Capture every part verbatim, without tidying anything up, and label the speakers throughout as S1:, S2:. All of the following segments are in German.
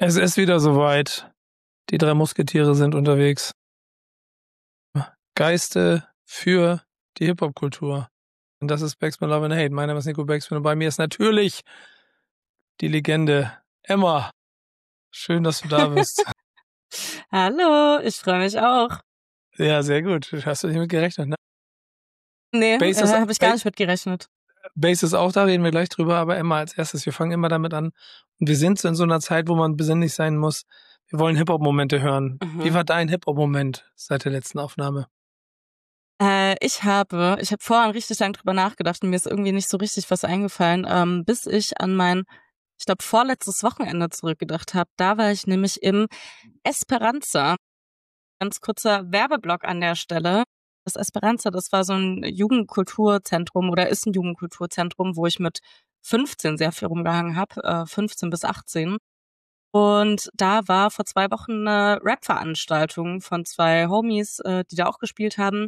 S1: Es ist wieder soweit. Die drei Musketiere sind unterwegs. Geiste für die Hip-Hop-Kultur. Und das ist Backspin Love and Hate. Mein Name ist Nico Backspin und bei mir ist natürlich die Legende Emma. Schön, dass du da bist.
S2: Hallo, ich freue mich auch.
S1: Ja, sehr gut. Hast du nicht mit gerechnet, ne?
S2: Nee,
S1: Bass
S2: äh,
S1: ist,
S2: habe ich gar nicht mit gerechnet.
S1: Bass ist auch da, reden wir gleich drüber, aber Emma als erstes. Wir fangen immer damit an. Und wir sind so in so einer Zeit, wo man besinnlich sein muss. Wir wollen Hip-Hop-Momente hören.
S2: Mhm.
S1: Wie war dein Hip-Hop-Moment seit der letzten Aufnahme?
S2: Äh, ich habe, ich habe vorhin richtig lang drüber nachgedacht und mir ist irgendwie nicht so richtig was eingefallen, ähm, bis ich an mein, ich glaube, vorletztes Wochenende zurückgedacht habe. Da war ich nämlich im Esperanza. Ganz kurzer Werbeblock an der Stelle. Das Esperanza, das war so ein Jugendkulturzentrum oder ist ein Jugendkulturzentrum, wo ich mit fünfzehn sehr viel rumgehangen habe, äh, fünfzehn bis achtzehn. Und da war vor zwei Wochen eine Rap-Veranstaltung von zwei Homies, äh, die da auch gespielt haben.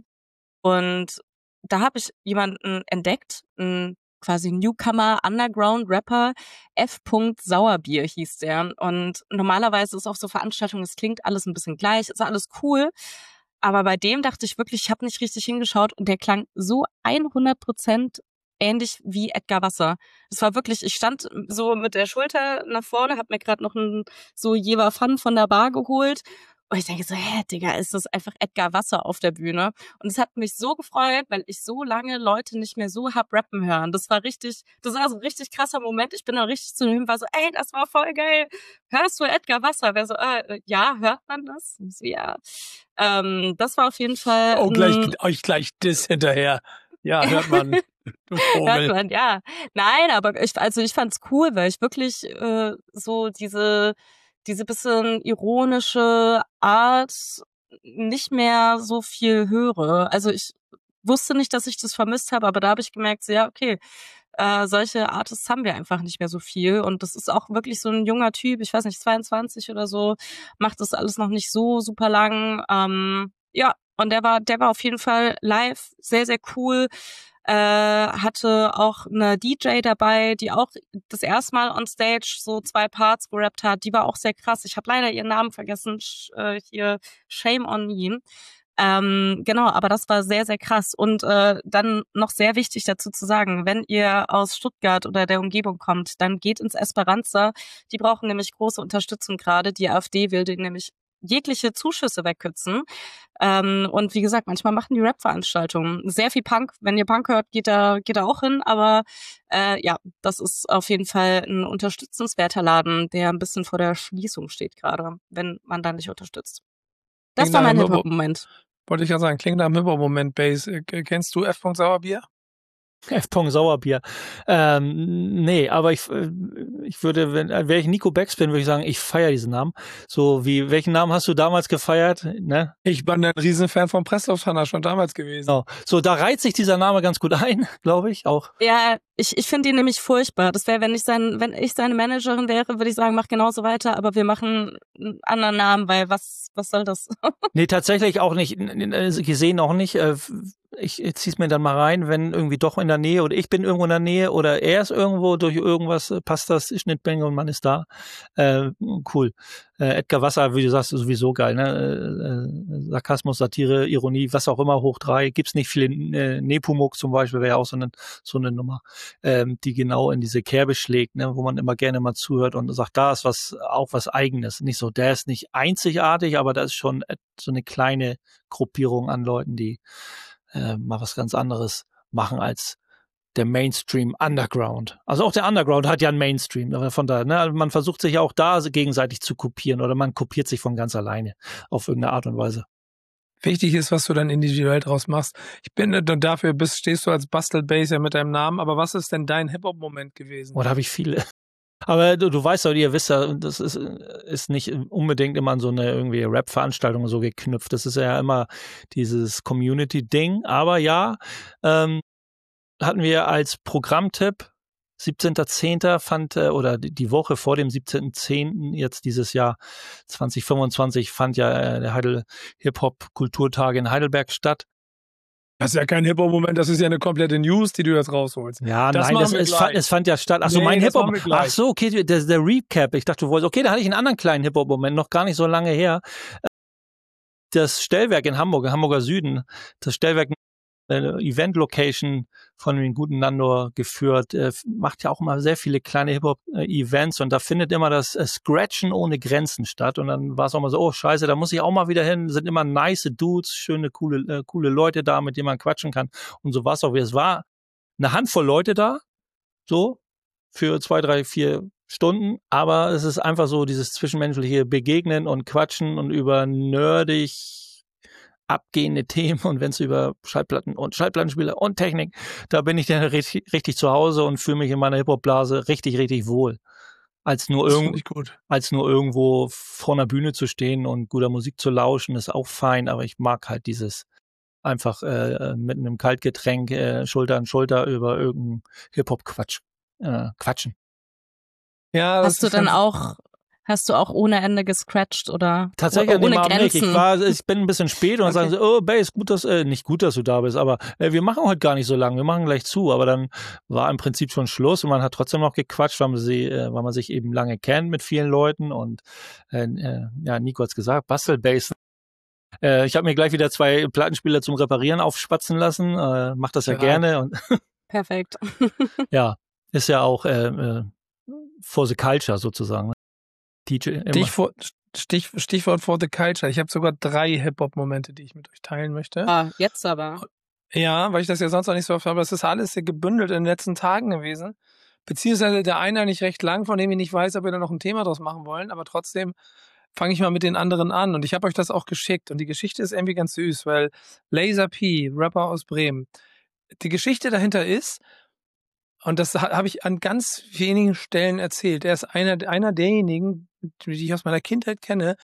S2: Und da habe ich jemanden entdeckt, einen quasi Newcomer, Underground-Rapper, F. Sauerbier hieß der. Und normalerweise ist auf so Veranstaltungen, es klingt alles ein bisschen gleich, ist alles cool. Aber bei dem dachte ich wirklich, ich habe nicht richtig hingeschaut und der klang so hundert Prozent ähnlich wie Edgar Wasser. Es war wirklich, ich stand so mit der Schulter nach vorne, habe mir gerade noch ein so Jever Fun von der Bar geholt. Und ich denke so, hä, Digga, ist das einfach Edgar Wasser auf der Bühne? Und es hat mich so gefreut, weil ich so lange Leute nicht mehr so hab rappen hören. Das war richtig, das war so ein richtig krasser Moment. Ich bin da richtig zu ihm, war so, ey, das war voll geil. Hörst du Edgar Wasser? Wer so, äh, ja, hört man das? Und so, ja. Ähm, das war auf jeden Fall.
S1: Oh, gleich,
S2: ähm,
S1: euch gleich das hinterher. Ja, hört man. Du Vogel.
S2: Hört man, ja. Nein, aber ich, also ich fand's cool, weil ich wirklich äh, so diese diese bisschen ironische Art nicht mehr so viel höre. Also ich wusste nicht, dass ich das vermisst habe, aber da habe ich gemerkt, so, ja, okay, äh, solche Artists haben wir einfach nicht mehr so viel. Und das ist auch wirklich so ein junger Typ, ich weiß nicht, zweiundzwanzig oder so, macht das alles noch nicht so super lang. Ähm, ja, und der war, der war auf jeden Fall live sehr, sehr cool. Äh, hatte auch eine D J dabei, die auch das erste Mal on Stage so zwei Parts gerappt hat. Die war auch sehr krass. Ich habe leider ihren Namen vergessen. Sch, äh, hier, shame on me. Ähm, genau, aber das war sehr, sehr krass. Und äh, dann noch sehr wichtig dazu zu sagen, wenn ihr aus Stuttgart oder der Umgebung kommt, dann geht ins Esperanza. Die brauchen nämlich große Unterstützung gerade. Die AfD will denen nämlich jegliche Zuschüsse wegkürzen. Ähm, und wie gesagt, manchmal machen die Rap-Veranstaltungen sehr viel Punk. Wenn ihr Punk hört, geht da geht da auch hin. Aber äh, ja, das ist auf jeden Fall ein unterstützenswerter Laden, der ein bisschen vor der Schließung steht gerade, wenn man da nicht unterstützt. Das war mein Hip-Hop-Moment.
S1: Wollte ich ja sagen, klingt nach einem Hip-Hop-Moment, Bass. Kennst du F. Sauerbier?
S3: F. Sauerbier. Ähm, nee, aber ich, ich würde, wenn, wäre ich Nico Backspin, würde ich sagen, ich feiere diesen Namen. So wie, welchen Namen hast du damals gefeiert? Ne?
S1: Ich bin ein Riesenfan von Presslufthansa schon damals gewesen.
S3: Genau. So, da reiht sich dieser Name ganz gut ein, glaube ich, auch.
S2: Ja, ich, ich finde ihn nämlich furchtbar. Das wäre, wenn ich sein, wenn ich seine Managerin wäre, würde ich sagen, mach genauso weiter, aber wir machen einen anderen Namen, weil was, was soll das?
S3: Nee, tatsächlich auch nicht, gesehen auch nicht. Ich zieh's mir dann mal rein, wenn irgendwie doch in der Nähe oder ich bin irgendwo in der Nähe oder er ist irgendwo, durch irgendwas passt das, Schnittmenge und man ist da. Äh, cool. Äh, Edgar Wasser, wie du sagst, ist sowieso geil, ne? Äh, Sarkasmus, Satire, Ironie, was auch immer, hoch drei. Gibt's nicht viele, äh, Nepomuk zum Beispiel, wäre ja auch so eine, so eine Nummer, ähm, die genau in diese Kerbe schlägt, ne? Wo man immer gerne mal zuhört und sagt, da ist was, auch was Eigenes. Nicht so, der ist nicht einzigartig, aber da ist schon so eine kleine Gruppierung an Leuten, die äh, mal was ganz anderes machen als der Mainstream Underground. Also auch der Underground hat ja einen Mainstream. Aber von daher, ne, man versucht sich ja auch da gegenseitig zu kopieren oder man kopiert sich von ganz alleine auf irgendeine Art und Weise.
S1: Wichtig ist, was du dann individuell draus machst. Ich bin, und dafür bist, stehst du als Bastelbass ja mit deinem Namen, aber was ist denn dein Hip-Hop-Moment gewesen?
S3: Oder habe ich viele? Aber du, du weißt ja, ihr wisst ja, das ist, ist nicht unbedingt immer an so eine irgendwie Rap-Veranstaltung so geknüpft. Das ist ja immer dieses Community-Ding. Aber ja, ähm, hatten wir als Programmtipp, siebzehnter zehnter fand, oder die Woche vor dem siebzehnten zehnten jetzt dieses Jahr zwanzig fünfundzwanzig fand ja der Heidel Hip-Hop-Kulturtage in Heidelberg statt.
S1: Das ist ja kein Hip-Hop-Moment, das ist ja eine komplette News, die du jetzt rausholst.
S3: Ja,
S1: das
S3: nein, das, es, fand, es fand ja statt. Achso,
S1: Nee,
S3: mein
S1: das
S3: Hip-Hop.
S1: machen wir gleich.
S3: Ach so, okay, der, der Recap. Ich dachte, du wolltest, okay, da hatte ich einen anderen kleinen Hip-Hop-Moment, noch gar nicht so lange her. Das Stellwerk in Hamburg, im Hamburger Süden, das Stellwerk, eine Event-Location von dem guten Nando geführt, äh, macht ja auch immer sehr viele kleine Hip-Hop-Events und da findet immer das äh, Scratchen ohne Grenzen statt und dann war es auch mal so, oh scheiße, da muss ich auch mal wieder hin, sind immer nice Dudes, schöne, coole, äh, coole Leute da, mit denen man quatschen kann und so war es auch, wie es war. Eine Handvoll Leute da, so, für zwei, drei, vier Stunden, aber es ist einfach so dieses zwischenmenschliche Begegnen und Quatschen und über nerdig abgehende Themen und wenn es über Schallplatten und Schallplattenspieler und Technik, da bin ich dann richtig, richtig zu Hause und fühle mich in meiner Hip-Hop-Blase richtig, richtig wohl. Als nur, irgend,
S1: gut.
S3: als nur irgendwo vor einer Bühne zu stehen und guter Musik zu lauschen, ist auch fein, aber ich mag halt dieses einfach äh, mit einem Kaltgetränk äh, Schulter an Schulter über irgendeinen Hip-Hop-Quatsch äh, quatschen.
S1: Ja, das
S2: Hast du
S1: ist
S2: dann
S1: ganz-
S2: auch, hast du auch ohne Ende gescratcht oder
S3: Tatsächlich
S2: oder
S3: an dem
S2: ohne
S3: Abend nicht.
S2: Grenzen?
S3: Ich war, ich bin ein bisschen spät und dann sagen
S1: Okay.
S3: sie, oh Bass, gut, dass, äh, nicht gut, dass du da bist, aber äh, wir machen heute gar nicht so lange, wir machen gleich zu. Aber dann war im Prinzip schon Schluss und man hat trotzdem noch gequatscht, weil man, sie, äh, weil man sich eben lange kennt mit vielen Leuten und äh, äh, ja, Nico hat's gesagt, Bastelbass. Äh, ich habe mir gleich wieder zwei Plattenspieler zum Reparieren aufspatzen lassen, äh, mach das ja
S1: Ja.
S3: gerne und
S2: Perfekt.
S3: ja, ist ja auch äh, äh, for the culture sozusagen. D J immer.
S1: Stichwort, Stich, Stichwort for the culture. Ich habe sogar drei Hip-Hop-Momente, die ich mit euch teilen möchte.
S2: Ah, jetzt aber.
S1: Ja, weil ich das ja sonst auch nicht so oft habe, aber es ist alles sehr gebündelt in den letzten Tagen gewesen. Beziehungsweise der eine nicht recht lang, von dem ich nicht weiß, ob wir da noch ein Thema draus machen wollen, aber trotzdem fange ich mal mit den anderen an. Und ich habe euch das auch geschickt. Und die Geschichte ist irgendwie ganz süß, weil Laser P, Rapper aus Bremen, die Geschichte dahinter ist, und das ha- habe ich an ganz wenigen Stellen erzählt. Er ist einer, einer derjenigen, die ich aus meiner Kindheit kenne.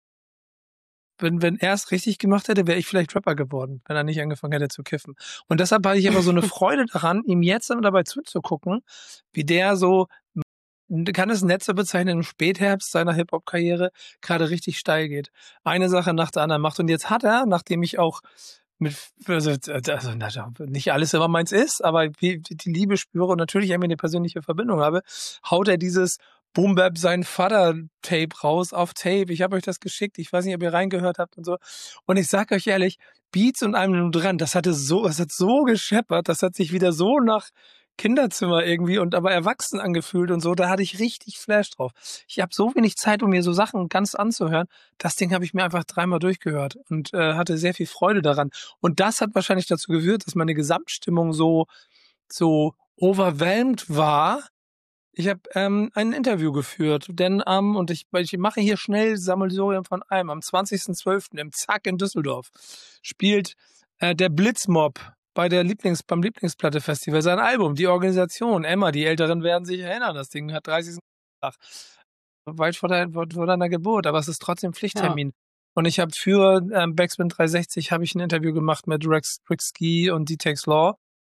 S1: Wenn, wenn er es richtig gemacht hätte, wäre ich vielleicht Rapper geworden, wenn er nicht angefangen hätte zu kiffen. Und deshalb habe ich aber so eine Freude daran, ihm jetzt dabei zuzugucken, wie der so, man kann es netzer bezeichnen, im Spätherbst seiner Hip-Hop-Karriere gerade richtig steil geht. Eine Sache nach der anderen macht. Und jetzt hat er, nachdem ich auch mit, also, also nicht alles immer meins ist, aber wie die Liebe spüre und natürlich irgendwie eine persönliche Verbindung habe, haut er dieses Boom Bap sein Vater Tape raus auf Tape. Ich habe euch das geschickt. Ich weiß nicht, ob ihr reingehört habt und so. Und ich sag euch ehrlich, Beats und einem nur dran, das hatte so, das hat so gescheppert, das hat sich wieder so nach Kinderzimmer irgendwie und aber erwachsen angefühlt und so. Da hatte ich richtig Flash drauf. Ich habe so wenig Zeit, um mir so Sachen ganz anzuhören. Das Ding habe ich mir einfach dreimal durchgehört und äh, hatte sehr viel Freude daran. Und das hat wahrscheinlich dazu geführt, dass meine Gesamtstimmung so so overwhelmed war. Ich habe ähm, ein Interview geführt, denn ähm, und ich, ich mache hier schnell Sammelsurium von allem. Am zwanzigsten zwölften im Zack in Düsseldorf spielt äh, der Blitzmob bei der Lieblings beim Lieblingsplatte-Festival sein Album. Die Organisation Emma, die Älteren werden sich erinnern. Das Ding hat dreißigsten Tag, weit vor, dein, vor, vor deiner Geburt, aber es ist trotzdem Pflichttermin. Und ich habe für ähm, Backspin dreihundertsechzig habe ich ein Interview gemacht mit Rex, Rick Ski und D-Tex Law.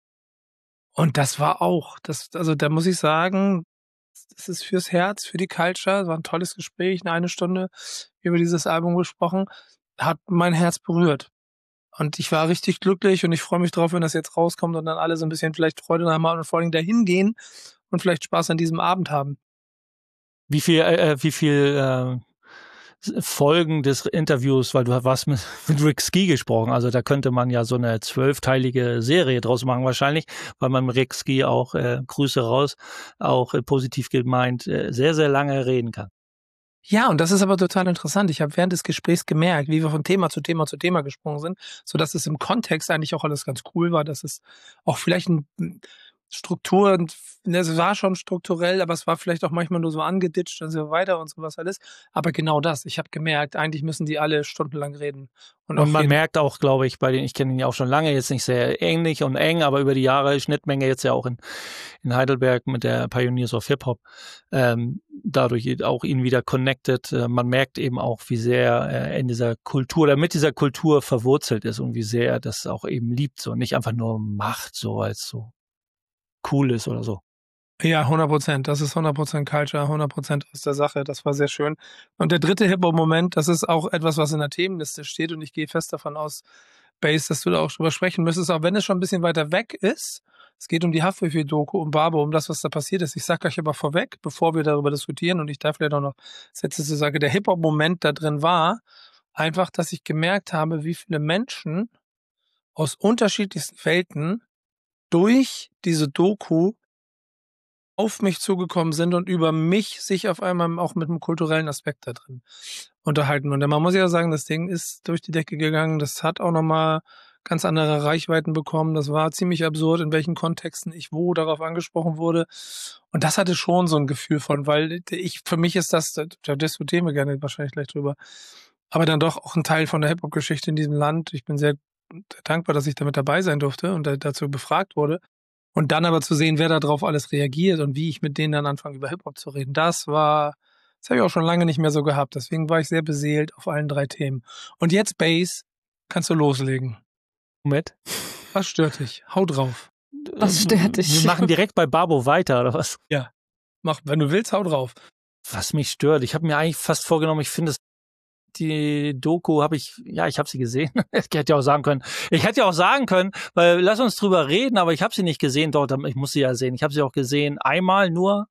S1: Und das war auch, das, also da muss ich sagen, das ist fürs Herz, für die Culture, das war ein tolles Gespräch, eine, eine Stunde über dieses Album gesprochen, hat mein Herz berührt. Und ich war richtig glücklich und ich freue mich drauf, wenn das jetzt rauskommt und dann alle so ein bisschen vielleicht Freude haben und vor allem dahin gehen und vielleicht Spaß an diesem Abend haben.
S3: Wie viel, äh, wie viel äh, Folgen des Interviews, weil du warst mit, mit Rick Ski gesprochen, also da könnte man ja so eine zwölfteilige Serie draus machen wahrscheinlich, weil man mit Rick Ski auch, äh, Grüße raus, auch äh, positiv gemeint, äh, sehr, sehr lange reden kann.
S1: Ja, und das ist aber total interessant. Ich habe während des Gesprächs gemerkt, wie wir von Thema zu Thema zu Thema gesprungen sind, sodass es im Kontext eigentlich auch alles ganz cool war, dass es auch vielleicht ein Struktur, es war schon strukturell, aber es war vielleicht auch manchmal nur so angeditscht und so weiter und sowas alles. Aber genau das, ich habe gemerkt, eigentlich müssen die alle stundenlang reden. Und,
S3: Und man
S1: jeden-
S3: merkt auch, glaube ich, bei den, ich kenne ihn ja auch schon lange, jetzt nicht sehr ähnlich und eng, aber über die Jahre Schnittmenge jetzt ja auch in, in Heidelberg mit der Pioneers of Hip-Hop, ähm, dadurch auch ihn wieder connected. Äh, man merkt eben auch, wie sehr er in dieser Kultur oder mit dieser Kultur verwurzelt ist und wie sehr er das auch eben liebt, so nicht einfach nur macht, so als so cool ist oder so.
S1: Ja, hundert Prozent. Das ist hundert Prozent Culture, hundert Prozent aus der Sache. Das war sehr schön. Und der dritte Hip-Hop-Moment, das ist auch etwas, was in der Themenliste steht und ich gehe fest davon aus, Base, dass du da auch drüber sprechen müsstest, auch wenn es schon ein bisschen weiter weg ist. Es geht um die Haftbefehl-Doku, um Babo, um das, was da passiert ist. Ich sage euch aber vorweg, bevor wir darüber diskutieren, und ich darf vielleicht auch noch Sätze zu sagen, der Hip-Hop-Moment da drin war einfach, dass ich gemerkt habe, wie viele Menschen aus unterschiedlichsten Welten durch diese Doku auf mich zugekommen sind und über mich sich auf einmal auch mit einem kulturellen Aspekt da drin unterhalten. Und man muss ja sagen, das Ding ist durch die Decke gegangen. Das hat auch nochmal ganz andere Reichweiten bekommen. Das war ziemlich absurd, in welchen Kontexten ich wo darauf angesprochen wurde. Und das hatte schon so ein Gefühl von, weil ich, für mich ist das, da diskutieren wir gerne wahrscheinlich gleich drüber, aber dann doch auch ein Teil von der Hip-Hop-Geschichte in diesem Land. Ich bin sehr dankbar, dass ich damit dabei sein durfte und dazu befragt wurde. Und dann aber zu sehen, wer da drauf alles reagiert und wie ich mit denen dann anfange, über Hip-Hop zu reden, das war, das habe ich auch schon lange nicht mehr so gehabt. Deswegen war ich sehr beseelt auf allen drei Themen. Und jetzt, Bass, kannst du loslegen.
S3: Mit?
S1: Was stört dich? Hau drauf.
S2: Was stört dich?
S3: Wir machen direkt bei Babo weiter, oder was?
S1: Ja, mach, wenn du willst, hau drauf.
S3: Was mich stört, ich habe mir eigentlich fast vorgenommen, ich finde es die Doku habe ich, ja, ich habe sie gesehen. Ich hätte ja auch sagen können, ich hätte ja auch sagen können, weil lass uns drüber reden, aber ich habe sie nicht gesehen dort, ich muss sie ja sehen. Ich habe sie auch gesehen, einmal nur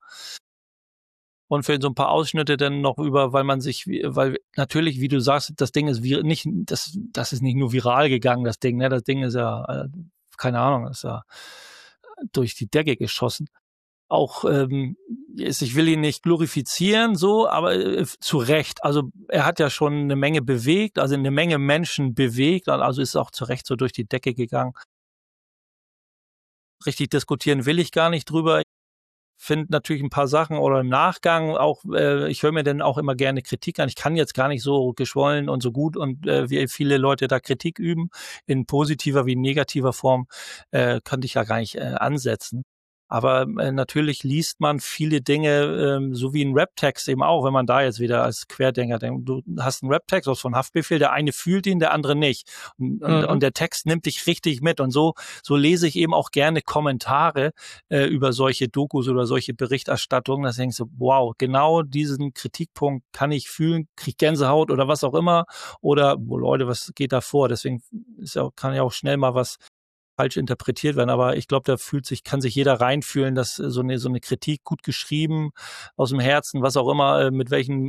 S3: und für so ein paar Ausschnitte dann noch über, weil man sich, weil natürlich, wie du sagst, das Ding ist vir- nicht, das, das ist nicht nur viral gegangen, das Ding, ne, das Ding ist ja, keine Ahnung, ist ja durch die Decke geschossen. Auch, ähm, ich will ihn nicht glorifizieren, so, aber äh, zu Recht. Also er hat ja schon eine Menge bewegt, also eine Menge Menschen bewegt, also ist auch zu Recht so durch die Decke gegangen. Richtig diskutieren will ich gar nicht drüber. Ich finde natürlich ein paar Sachen oder im Nachgang auch, äh, ich höre mir dann auch immer gerne Kritik an. Ich kann jetzt gar nicht so geschwollen und so gut und äh, wie viele Leute da Kritik üben, in positiver wie negativer Form, äh, könnte ich ja gar nicht äh, ansetzen. Aber äh, natürlich liest man viele Dinge, ähm, so wie ein Rap-Text eben auch, wenn man da jetzt wieder als Querdenker denkt, du hast einen Rap-Text aus von Haftbefehl, der eine fühlt ihn, der andere nicht. Und, mhm. und, und der Text nimmt dich richtig mit. Und so so lese ich eben auch gerne Kommentare äh, über solche Dokus oder solche Berichterstattungen. Da denkst du, wow, genau diesen Kritikpunkt kann ich fühlen, krieg Gänsehaut oder was auch immer. Oder, oh Leute, was geht da vor? Deswegen ist ja, kann ja auch schnell mal was falsch interpretiert werden, aber ich glaube, da fühlt sich, kann sich jeder reinfühlen, dass so eine, so eine Kritik gut geschrieben, aus dem Herzen, was auch immer, mit welchen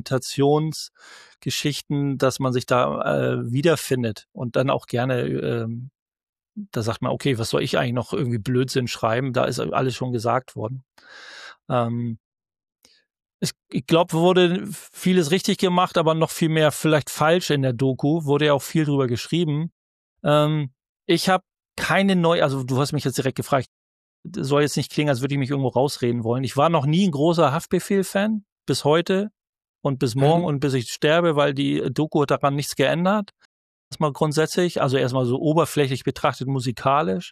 S3: Argumentationsgeschichten, dass man sich da äh, wiederfindet und dann auch gerne, ähm, da sagt man, okay, was soll ich eigentlich noch irgendwie Blödsinn schreiben? Da ist alles schon gesagt worden. Ähm, ich ich glaube, wurde vieles richtig gemacht, aber noch viel mehr vielleicht falsch in der Doku, wurde ja auch viel drüber geschrieben. Ähm, ich habe keine neue, also du hast mich jetzt direkt gefragt, soll jetzt nicht klingen, als würde ich mich irgendwo rausreden wollen. Ich war noch nie ein großer Haftbefehl-Fan, bis heute und bis morgen mhm. und bis ich sterbe, weil die Doku hat daran nichts geändert. Erstmal grundsätzlich, also erstmal so oberflächlich betrachtet musikalisch.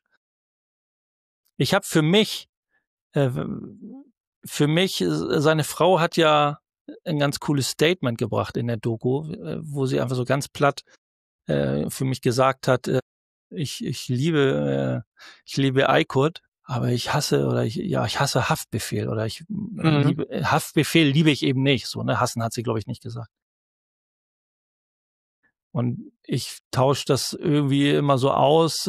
S3: Ich habe für mich, äh, für mich, seine Frau hat ja ein ganz cooles Statement gebracht in der Doku, wo sie einfach so ganz platt äh, für mich gesagt hat, äh, Ich, ich liebe, äh, ich liebe Aykut, aber ich hasse oder ich, ja, ich hasse Haftbefehl oder ich mhm. liebe Haftbefehl liebe ich eben nicht. So, ne, hassen hat sie, glaube ich, nicht gesagt. Und ich tausche das irgendwie immer so aus,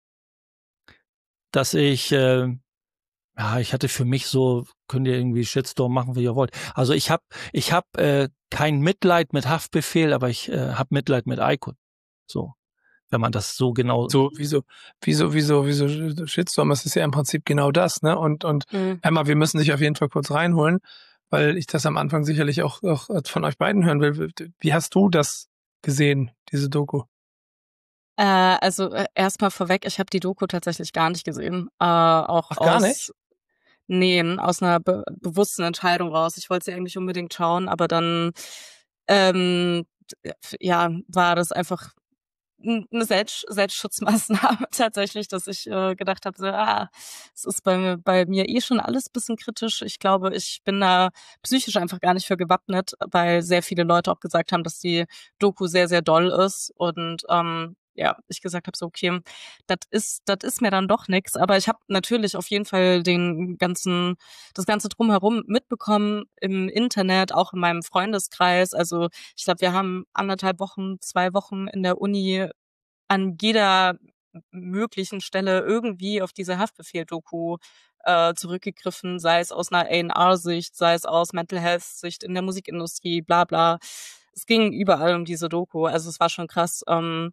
S3: dass ich, äh, ja, ich hatte für mich so, könnt ihr irgendwie Shitstorm machen, wie ihr wollt. Also ich habe, ich habe äh, kein Mitleid mit Haftbefehl, aber ich äh, habe Mitleid mit Aykut. So. Wenn man das so genau
S1: so wieso wieso wieso wieso Shitstorm, das ist ja im Prinzip genau das, ne? Und und mhm. Emma, wir müssen dich auf jeden Fall kurz reinholen, weil ich das am Anfang sicherlich auch auch von euch beiden hören will. Wie hast du das gesehen, diese Doku?
S2: Äh, also äh, erstmal vorweg, ich habe die Doku tatsächlich gar nicht gesehen, äh, auch
S1: Ach, gar
S2: aus
S1: nicht?
S2: Nee, aus einer be- bewussten Entscheidung raus. Ich wollte sie eigentlich unbedingt schauen, aber dann ähm, ja, war das einfach eine Selbst Selbstschutzmaßnahme tatsächlich, dass ich äh, gedacht habe, so, ah, es ist bei mir, bei mir eh schon alles bisschen kritisch. Ich glaube, ich bin da psychisch einfach gar nicht für gewappnet, weil sehr viele Leute auch gesagt haben, dass die Doku sehr, sehr doll ist und ähm, ja, ich gesagt habe so, okay, das ist das ist mir dann doch nix, aber ich habe natürlich auf jeden Fall den ganzen das ganze drumherum mitbekommen im Internet, auch in meinem Freundeskreis. Also ich glaube, wir haben anderthalb Wochen, zwei Wochen in der Uni an jeder möglichen Stelle irgendwie auf diese Haftbefehl-Doku äh, zurückgegriffen, sei es aus einer A und R-Sicht, sei es aus Mental Health-Sicht in der Musikindustrie, bla bla. Es ging überall um diese Doku, also es war schon krass. Ähm,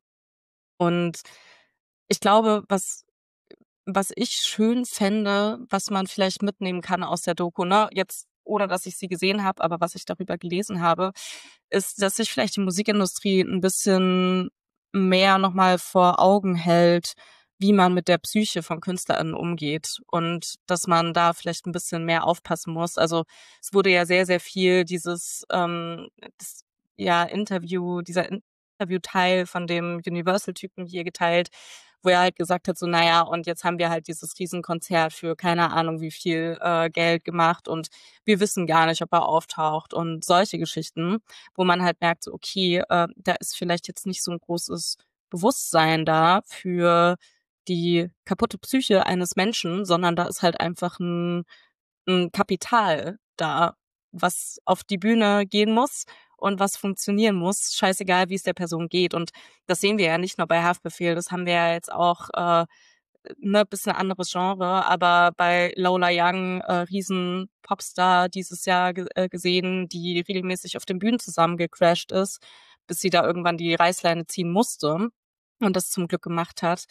S2: und ich glaube, was was ich schön fände, was man vielleicht mitnehmen kann aus der Doku, ne, jetzt ohne dass ich sie gesehen habe, aber was ich darüber gelesen habe, ist, dass sich vielleicht die Musikindustrie ein bisschen mehr nochmal vor Augen hält, wie man mit der Psyche von KünstlerInnen umgeht und dass man da vielleicht ein bisschen mehr aufpassen muss. Also es wurde ja sehr, sehr viel dieses ähm, das, ja, Interview, dieser Interviewteil von dem Universal-Typen hier geteilt, wo er halt gesagt hat, so naja, und jetzt haben wir halt dieses Riesenkonzert für keine Ahnung wie viel äh, Geld gemacht und wir wissen gar nicht, ob er auftaucht und solche Geschichten, wo man halt merkt, so okay, äh, da ist vielleicht jetzt nicht so ein großes Bewusstsein da für die kaputte Psyche eines Menschen, sondern da ist halt einfach ein, ein Kapital da, was auf die Bühne gehen muss und was funktionieren muss, scheißegal, wie es der Person geht. Und das sehen wir ja nicht nur bei Haftbefehl, das haben wir ja jetzt auch äh, ne, bisschen anderes Genre, aber bei Lola Young, äh, riesen Popstar dieses Jahr ge äh, gesehen, die regelmäßig auf den Bühnen zusammengecrashed ist, bis sie da irgendwann die Reißleine ziehen musste und das zum Glück gemacht hat.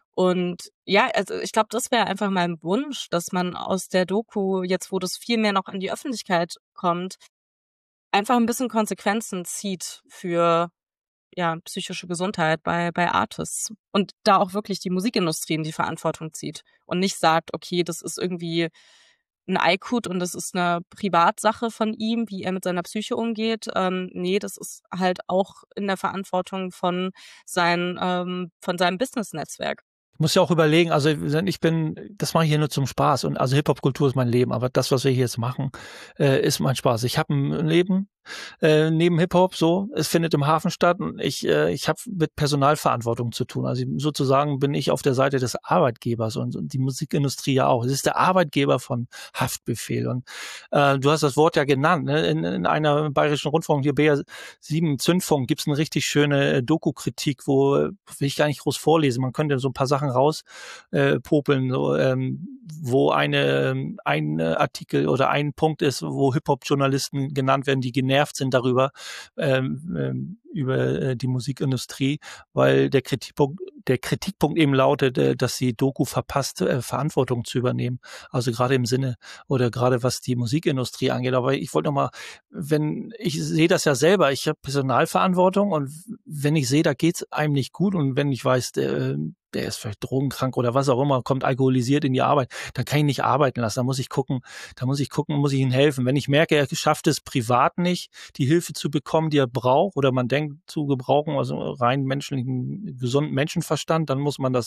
S2: Und ja, also ich glaube, das wäre einfach mein Wunsch, dass man aus der Doku, jetzt wo das viel mehr noch an die Öffentlichkeit kommt, einfach ein bisschen Konsequenzen zieht für ja, psychische Gesundheit bei bei Artists und da auch wirklich die Musikindustrie in die Verantwortung zieht und nicht sagt: „Okay, das ist irgendwie ein Aykut und das ist eine Privatsache von ihm, wie er mit seiner Psyche umgeht.“ Ähm, ne, das ist halt auch in der Verantwortung von sein ähm, von seinem Business-Netzwerk.
S3: Ich muss ja auch überlegen, also ich bin, das mache ich hier nur zum Spaß und also Hip-Hop-Kultur ist mein Leben, aber das, was wir hier jetzt machen, äh, ist mein Spaß. Ich habe ein Leben äh, neben Hip-Hop, so, es findet im Hafen statt und ich, äh, ich habe mit Personalverantwortung zu tun. Also sozusagen bin ich auf der Seite des Arbeitgebers und, und die Musikindustrie ja auch. Es ist der Arbeitgeber von Haftbefehl und äh, du hast das Wort ja genannt, ne? in, in einer bayerischen Rundfunk, hier B R sieben Zündfunk, gibt's eine richtig schöne äh, Doku-Kritik, wo, will ich gar nicht groß vorlesen, man könnte so ein paar Sachen raus äh, popeln, so, ähm, wo eine, ein Artikel oder ein Punkt ist, wo Hip-Hop-Journalisten genannt werden, die genervt sind darüber, ähm, ähm, über äh, die Musikindustrie, weil der Kritikpunkt, der Kritikpunkt eben lautet, äh, dass die Doku verpasst, äh, Verantwortung zu übernehmen. Also gerade im Sinne oder gerade was die Musikindustrie angeht. Aber ich wollte noch mal, wenn ich sehe das ja selber, ich habe Personalverantwortung und wenn ich sehe, da geht's einem nicht gut und wenn ich weiß, der, der ist vielleicht drogenkrank oder was auch immer, kommt alkoholisiert in die Arbeit, dann kann ich nicht arbeiten lassen. Da muss ich gucken, da muss ich gucken, muss ich ihm helfen. Wenn ich merke, er schafft es privat nicht, die Hilfe zu bekommen, die er braucht oder man denkt zu gebrauchen, also rein menschlichen, gesunden Menschenverstand, dann muss man das,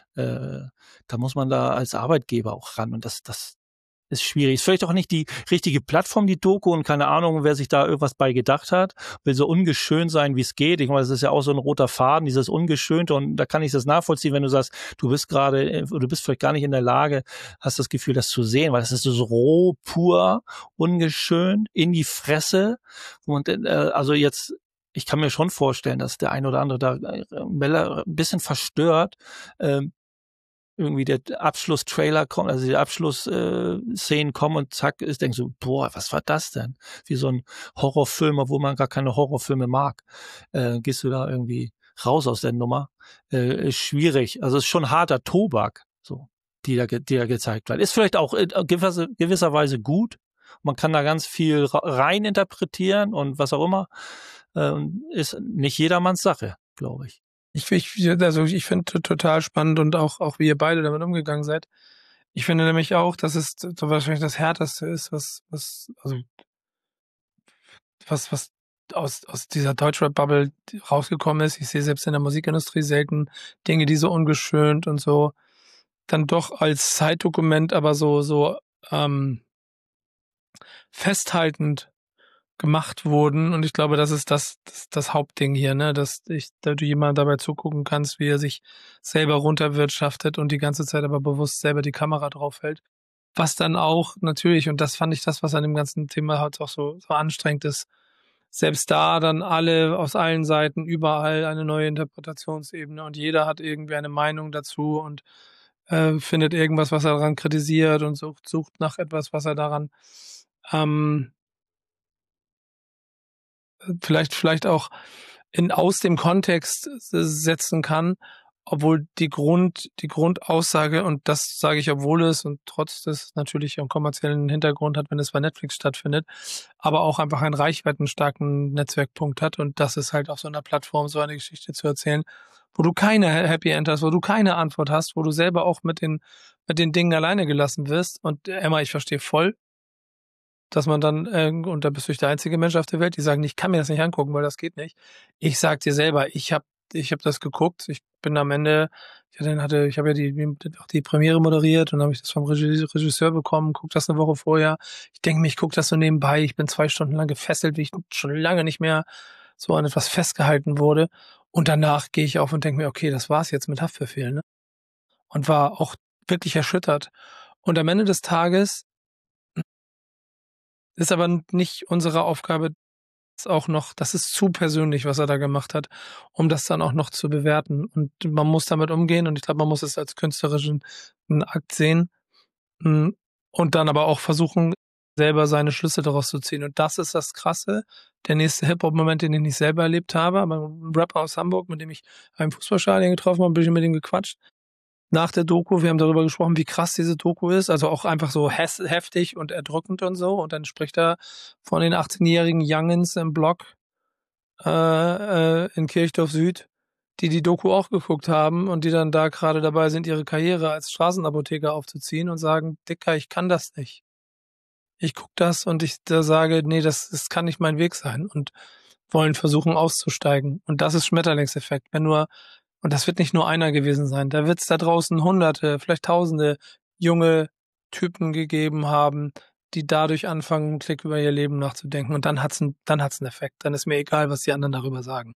S3: äh, da muss man da als Arbeitgeber auch ran und das, das ist schwierig. Ist vielleicht auch nicht die richtige Plattform, die Doku, und keine Ahnung, wer sich da irgendwas bei gedacht hat. Will so ungeschönt sein, wie es geht. Ich meine, das ist ja auch so ein roter Faden, dieses Ungeschönte, und da kann ich das nachvollziehen, wenn du sagst, du bist gerade, du bist vielleicht gar nicht in der Lage, hast das Gefühl, das zu sehen, weil das ist so roh, pur, ungeschönt, in die Fresse. Und äh, also jetzt, ich kann mir schon vorstellen, dass der ein oder andere da äh, ein bisschen verstört, ähm, irgendwie der Abschlusstrailer kommt, also die Abschlussszenen äh, kommen und zack, ist denkst du, boah, was war das denn? Wie so ein Horrorfilm, obwohl man gar keine Horrorfilme mag. Äh, gehst du da irgendwie raus aus der Nummer? Äh, ist schwierig. Also es ist schon harter Tobak, so, die da, die da gezeigt wird. Ist vielleicht auch in gewisser, gewisserweise gut. Man kann da ganz viel rein interpretieren und was auch immer. Äh, ist nicht jedermanns Sache, glaube ich.
S1: Ich, ich, also ich finde total spannend und auch, auch wie ihr beide damit umgegangen seid. Ich finde nämlich auch, dass es so wahrscheinlich das Härteste ist, was, was, also, was, was aus, aus dieser Deutschrap-Bubble rausgekommen ist. Ich sehe selbst in der Musikindustrie selten Dinge, die so ungeschönt und so dann doch als Zeitdokument, aber so, so, ähm, festhaltend gemacht wurden. Und ich glaube, das ist das, das, das Hauptding hier, ne, dass ich, da du jemand dabei zugucken kannst, wie er sich selber runterwirtschaftet und die ganze Zeit aber bewusst selber die Kamera drauf hält. Was dann auch natürlich, und das fand ich das, was an dem ganzen Thema halt auch so, so anstrengend ist, selbst da dann alle aus allen Seiten überall eine neue Interpretationsebene und jeder hat irgendwie eine Meinung dazu und äh, findet irgendwas, was er daran kritisiert und sucht, sucht nach etwas, was er daran ähm, vielleicht, vielleicht auch in, aus dem Kontext setzen kann, obwohl die Grund, die Grundaussage, und das sage ich, obwohl es und trotz des natürlich einen kommerziellen Hintergrund hat, wenn es bei Netflix stattfindet, aber auch einfach einen reichweitenstarken Netzwerkpunkt hat und das ist halt auf so einer Plattform so eine Geschichte zu erzählen, wo du keine Happy End hast, wo du keine Antwort hast, wo du selber auch mit den, mit den Dingen alleine gelassen wirst. Und Emma, ich verstehe voll, dass man dann, äh, und da bist du nicht der einzige Mensch auf der Welt, die sagen, ich kann mir das nicht angucken, weil das geht nicht. Ich sag dir selber, ich habe ich hab das geguckt, ich bin am Ende, ich hatte, hatte ich habe ja die, auch die Premiere moderiert und dann habe ich das vom Regisseur bekommen, guck das eine Woche vorher. Ich denke mir, ich gucke das so nebenbei, ich bin zwei Stunden lang gefesselt, wie ich schon lange nicht mehr so an etwas festgehalten wurde. Und danach gehe ich auf und denke mir, okay, das war's jetzt mit Haftbefehl, ne? Und war auch wirklich erschüttert. Und am Ende des Tages ist aber nicht unsere Aufgabe, das auch noch, das ist zu persönlich, was er da gemacht hat, um das dann auch noch zu bewerten. Und man muss damit umgehen und ich glaube, man muss es als künstlerischen Akt sehen und dann aber auch versuchen, selber seine Schlüsse daraus zu ziehen. Und das ist das Krasse. Der nächste Hip-Hop-Moment, den ich nicht selber erlebt habe, aber ein Rapper aus Hamburg, mit dem ich im Fußballstadion getroffen habe, ein bisschen mit ihm gequatscht. Nach der Doku, wir haben darüber gesprochen, wie krass diese Doku ist, also auch einfach so heftig und erdrückend und so. Und dann spricht er von den achtzehnjährigen Youngins im Block äh, äh, in Kirchdorf Süd, die die Doku auch geguckt haben und die dann da gerade dabei sind, ihre Karriere als Straßenapotheker aufzuziehen und sagen, Dicker, ich kann das nicht. Ich guck das und ich da sage, nee, das, das kann nicht mein Weg sein und wollen versuchen auszusteigen. Und das ist Schmetterlingseffekt. Wenn nur Und das wird nicht nur einer gewesen sein. Da wird es da draußen Hunderte, vielleicht Tausende junge Typen gegeben haben, die dadurch anfangen, einen Klick über ihr Leben nachzudenken. Und dann hat's einen, dann hat's einen Effekt. Dann ist mir egal, was die anderen darüber sagen.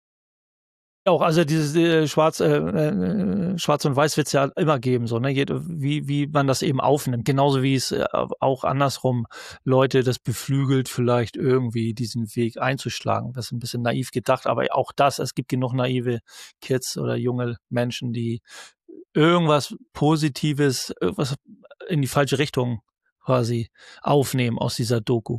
S3: Auch, also dieses äh, Schwarz, äh, äh, Schwarz und Weiß wird es ja immer geben, so, ne? Wie, wie man das eben aufnimmt. Genauso wie es äh, auch andersrum Leute das beflügelt, vielleicht irgendwie diesen Weg einzuschlagen. Das ist ein bisschen naiv gedacht, aber auch das, es gibt genug naive Kids oder junge Menschen, die irgendwas Positives, irgendwas in die falsche Richtung quasi aufnehmen aus dieser Doku.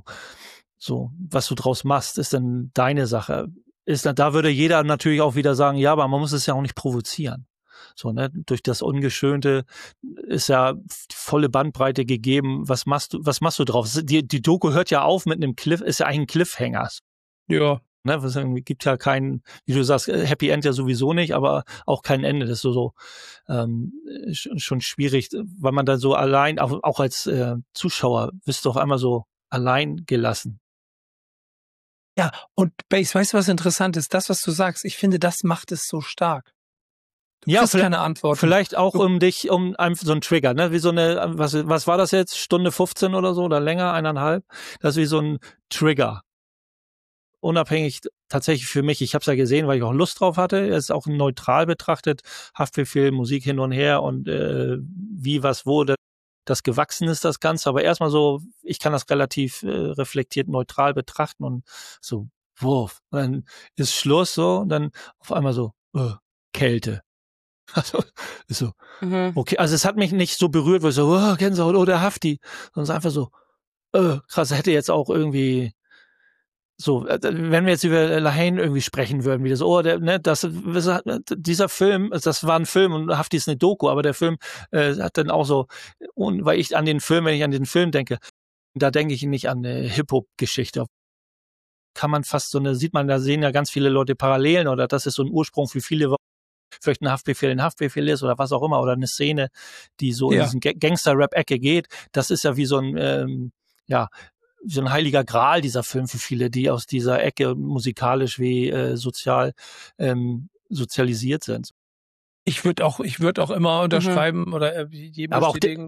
S3: So, was du draus machst, ist dann deine Sache. Ist, da würde jeder natürlich auch wieder sagen, ja, aber man muss es ja auch nicht provozieren. So, ne, durch das Ungeschönte ist ja volle Bandbreite gegeben. Was machst du, was machst du drauf? Die, die Doku hört ja auf mit einem Cliff, ist ja eigentlich ein Cliffhanger.
S1: Ja.
S3: Ne, es gibt ja kein, wie du sagst, Happy End ja sowieso nicht, aber auch kein Ende. Das ist so, so ähm, schon schwierig, weil man dann so allein, auch, auch als äh, Zuschauer, wirst du auf einmal so allein gelassen.
S1: Ja, und Base, weißt du, was interessant ist? Das, was du sagst, ich finde, das macht es so stark. Du
S3: ja,
S1: kriegst keine Antwort.
S3: Vielleicht auch du, um dich, um einfach so ein Trigger, ne? Wie so eine, was, was war das jetzt? Stunde fünfzehn oder so oder länger, eineinhalb? Das ist wie so ein Trigger. Unabhängig tatsächlich für mich, ich habe es ja gesehen, weil ich auch Lust drauf hatte, es ist auch neutral betrachtet, Haftbefehl, Musik hin und her und äh, wie, was, wo das gewachsen ist, das Ganze, aber erstmal so, ich kann das relativ äh, reflektiert, neutral betrachten und so, Wurf, und dann ist Schluss so und dann auf einmal so, äh, Kälte. Also, ist so, mhm. Okay, also es hat mich nicht so berührt, wo ich so, oh, Gänsehaut, oh, der Hafti, sondern einfach so, äh, krass, hätte jetzt auch irgendwie so, wenn wir jetzt über Lahane irgendwie sprechen würden, wie das, oh, der, ne, das, dieser Film, das war ein Film und Hafti ist eine Doku, aber der Film äh, hat dann auch so, und weil ich an den Film, wenn ich an den Film denke, da denke ich nicht an eine Hip-Hop-Geschichte. Kann man fast so eine, sieht man, da sehen ja ganz viele Leute Parallelen oder das ist so ein Ursprung für viele, vielleicht ein Haftbefehl ein Haftbefehl ist oder was auch immer oder eine Szene, die so ja. in diesen Gangster-Rap-Ecke geht. Das ist ja wie so ein, ähm, ja, so ein heiliger Gral, dieser Film für viele, die aus dieser Ecke musikalisch wie äh, sozial ähm, sozialisiert sind.
S1: Ich würde auch, ich würde auch immer unterschreiben mhm. oder äh, jedem
S3: aber bestätigen.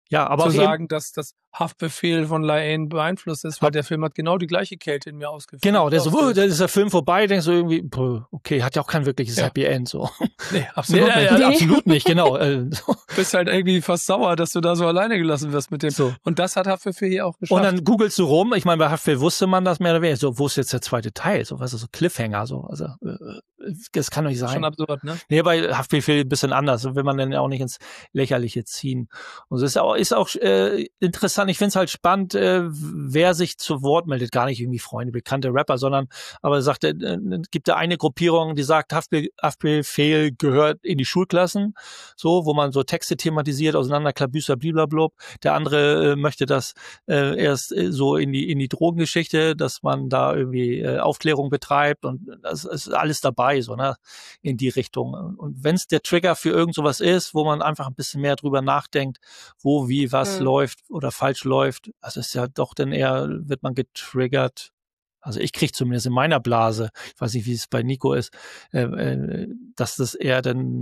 S3: Ja, aber
S1: zu
S3: auch
S1: sagen,
S3: eben,
S1: dass das Haftbefehl von Liane beeinflusst ist, weil der Film hat genau die gleiche Kälte in mir ausgeführt.
S3: Genau, der so, oh, da ist der Film vorbei, denkst du irgendwie, okay, hat ja auch kein wirkliches
S1: Ja.
S3: Happy End, so.
S1: Nee, absolut
S3: nee,
S1: nicht.
S3: äh, absolut nicht, genau. Äh, so.
S1: Bist halt irgendwie fast sauer, dass du da so alleine gelassen wirst mit dem.
S3: So.
S1: Und das hat Haftbefehl hier auch geschafft.
S3: Und dann googelst du rum, ich meine, bei Haftbefehl wusste man das mehr oder weniger, so, wo ist jetzt der zweite Teil, so, was ist so Cliffhanger, so, also, äh, das kann doch nicht sein.
S1: Schon absurd, ne?
S3: Nee, bei Haftbefehl ein bisschen anders, will man dann auch nicht ins Lächerliche ziehen. Und es ist auch, ist auch äh, interessant, ich finde es halt spannend, äh, wer sich zu Wort meldet, gar nicht irgendwie Freunde, bekannte Rapper, sondern, aber sagt, äh, gibt da eine Gruppierung, die sagt, Haftbe- Haftbefehl gehört in die Schulklassen, so, wo man so Texte thematisiert, auseinanderklabüster, blablabla. Der andere äh, möchte das äh, erst äh, so in die in die Drogengeschichte, dass man da irgendwie äh, Aufklärung betreibt und das ist alles dabei, so, ne, in die Richtung. Und wenn es der Trigger für irgend sowas ist, wo man einfach ein bisschen mehr drüber nachdenkt, wo, wie, was
S2: Mhm.
S3: läuft oder falsch läuft, also ist ja doch dann eher, wird man getriggert. Also ich kriege zumindest in meiner Blase, ich weiß nicht, wie es bei Nico ist, äh, äh, dass das eher dann,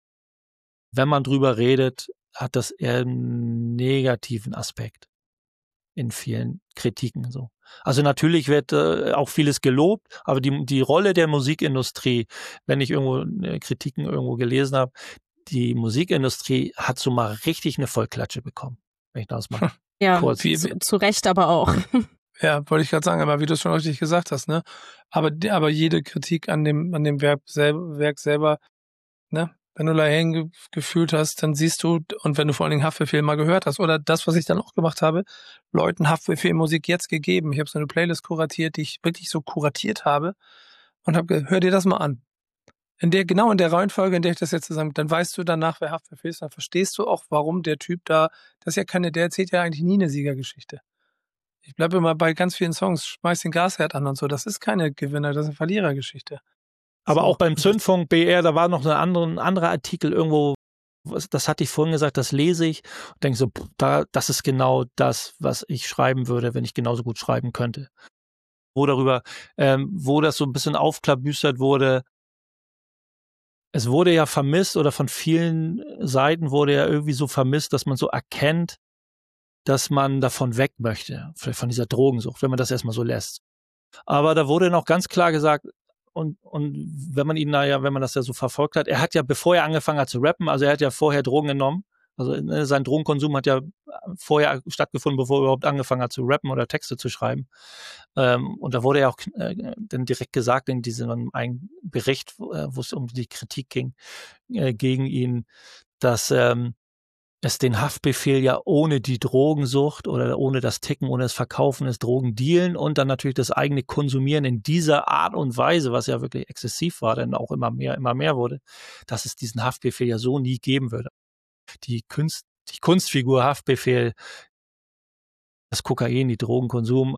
S3: wenn man drüber redet, hat das eher einen negativen Aspekt in vielen Kritiken so. Also natürlich wird äh, auch vieles gelobt, aber die die Rolle der Musikindustrie, wenn ich irgendwo äh, Kritiken irgendwo gelesen habe, die Musikindustrie hat so mal richtig eine Vollklatsche bekommen, wenn ich das mal
S2: Ja,
S3: kurz.
S1: Wie-
S2: zu, zu Recht aber auch.
S1: Ja, wollte ich gerade sagen, aber wie du es schon richtig gesagt hast, ne? Aber, die- aber jede Kritik an dem, an dem Werk selber, Werk selber, ne? Wenn du Liane ge gefühlt hast, dann siehst du, und wenn du vor allen Dingen Haftbefehl mal gehört hast, oder das, was ich dann auch gemacht habe, Leuten Haftbefehl Musik jetzt gegeben. Ich habe so eine Playlist kuratiert, die ich wirklich so kuratiert habe und habe gesagt, hör dir das mal an. In der, genau in der Reihenfolge, in der ich das jetzt zusammen, dann weißt du danach, wer Haftbefehl ist, dann verstehst du auch, warum der Typ da, das ist ja keine, der erzählt ja eigentlich nie eine Siegergeschichte. Ich bleibe immer bei ganz vielen Songs, schmeiß den Gasherd an und so. Das ist keine Gewinner, das ist eine Verlierergeschichte.
S3: Aber
S1: So.
S3: auch beim Zündfunk B R, da war noch ein anderer, ein anderer Artikel irgendwo, was, das hatte ich vorhin gesagt, das lese ich und denke so, pff, da, das ist genau das, was ich schreiben würde, wenn ich genauso gut schreiben könnte. Wo darüber, ähm, wo das so ein bisschen aufklabüstert wurde, es wurde ja vermisst oder von vielen Seiten wurde ja irgendwie so vermisst, dass man so erkennt, dass man davon weg möchte, vielleicht von dieser Drogensucht, wenn man das erstmal so lässt. Aber da wurde noch ganz klar gesagt, und, und wenn man ihn da ja, wenn man das ja so verfolgt hat, er hat ja, bevor er angefangen hat zu rappen, also er hat ja vorher Drogen genommen, also ne, sein Drogenkonsum hat ja vorher stattgefunden, bevor er überhaupt angefangen hat zu rappen oder Texte zu schreiben. Ähm, und da wurde ja auch äh, dann direkt gesagt in diesem einen Bericht, äh, wo es um die Kritik ging, äh, gegen ihn, dass ähm, es den Haftbefehl ja ohne die Drogensucht oder ohne das Ticken, ohne das Verkaufen des Drogendealen und dann natürlich das eigene Konsumieren in dieser Art und Weise, was ja wirklich exzessiv war, denn auch immer mehr, immer mehr wurde, dass es diesen Haftbefehl ja so nie geben würde. Die Kunst, die Kunstfigur Haftbefehl, das Kokain, die Drogenkonsum.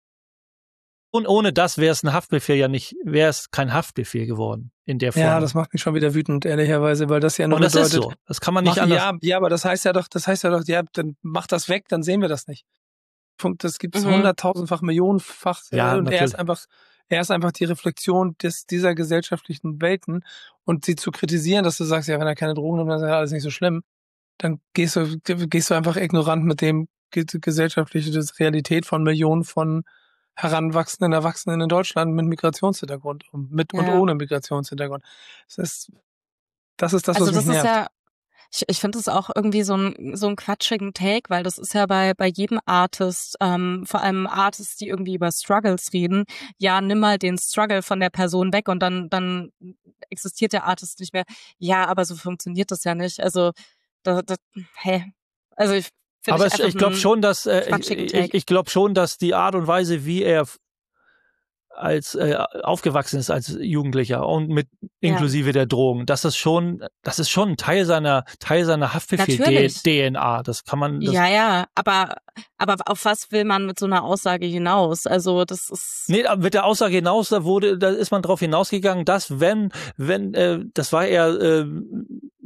S3: Und ohne das wäre es ein Haftbefehl ja nicht, wäre es kein Haftbefehl geworden in der Form.
S1: Ja, das macht mich schon wieder wütend, ehrlicherweise, weil das ja nur
S3: und das
S1: bedeutet,
S3: ist so. Das kann man nicht
S1: mach,
S3: anders.
S1: ja, ja, aber das heißt ja doch, das heißt ja doch, ja, dann mach das weg, dann sehen wir das nicht. Das gibt's
S2: Mhm.
S1: hunderttausendfach, millionenfach,
S3: Ja,
S1: und er
S3: natürlich.
S1: ist einfach, er ist einfach die Reflexion des, dieser gesellschaftlichen Welten, und sie zu kritisieren, dass du sagst, ja, wenn er keine Drogen nimmt, dann ist ja alles nicht so schlimm, dann gehst du, gehst du einfach ignorant mit dem ge- gesellschaftliche Realität von Millionen von heranwachsenden Erwachsenen in Deutschland mit Migrationshintergrund um, mit und
S2: Ja.
S1: ohne Migrationshintergrund. Das ist, das ist das,
S2: Also
S1: was
S2: das
S1: mich
S2: ist
S1: nervt.
S2: ja, ich, ich finde es auch irgendwie so ein so ein quatschigen Take, weil das ist ja bei bei jedem Artist, ähm, vor allem Artists, die irgendwie über Struggles reden, ja, nimm mal den Struggle von der Person weg und dann dann existiert der Artist nicht mehr. Ja, aber so funktioniert das ja nicht. Also da, da, hä? Also ich finde
S3: Aber
S2: ich
S3: es,
S2: einfach
S3: ich glaube
S2: einen
S3: schon, dass äh, ich,
S2: quatschigen
S3: ich,
S2: Take.
S3: ich glaube schon, dass die Art und Weise, wie er f- als äh, aufgewachsen ist als Jugendlicher und mit
S2: Ja.
S3: inklusive der Drogen, dass das schon, das ist schon ein Teil seiner Teil seiner Haftbefehl
S2: Natürlich.
S3: D N A. Das kann man. Das,
S2: Ja, ja, aber aber auf was will man mit so einer Aussage hinaus? Also das ist
S3: Nee, aber mit der Aussage hinaus, da wurde, da ist man drauf hinausgegangen, dass wenn, wenn, äh, das war eher äh,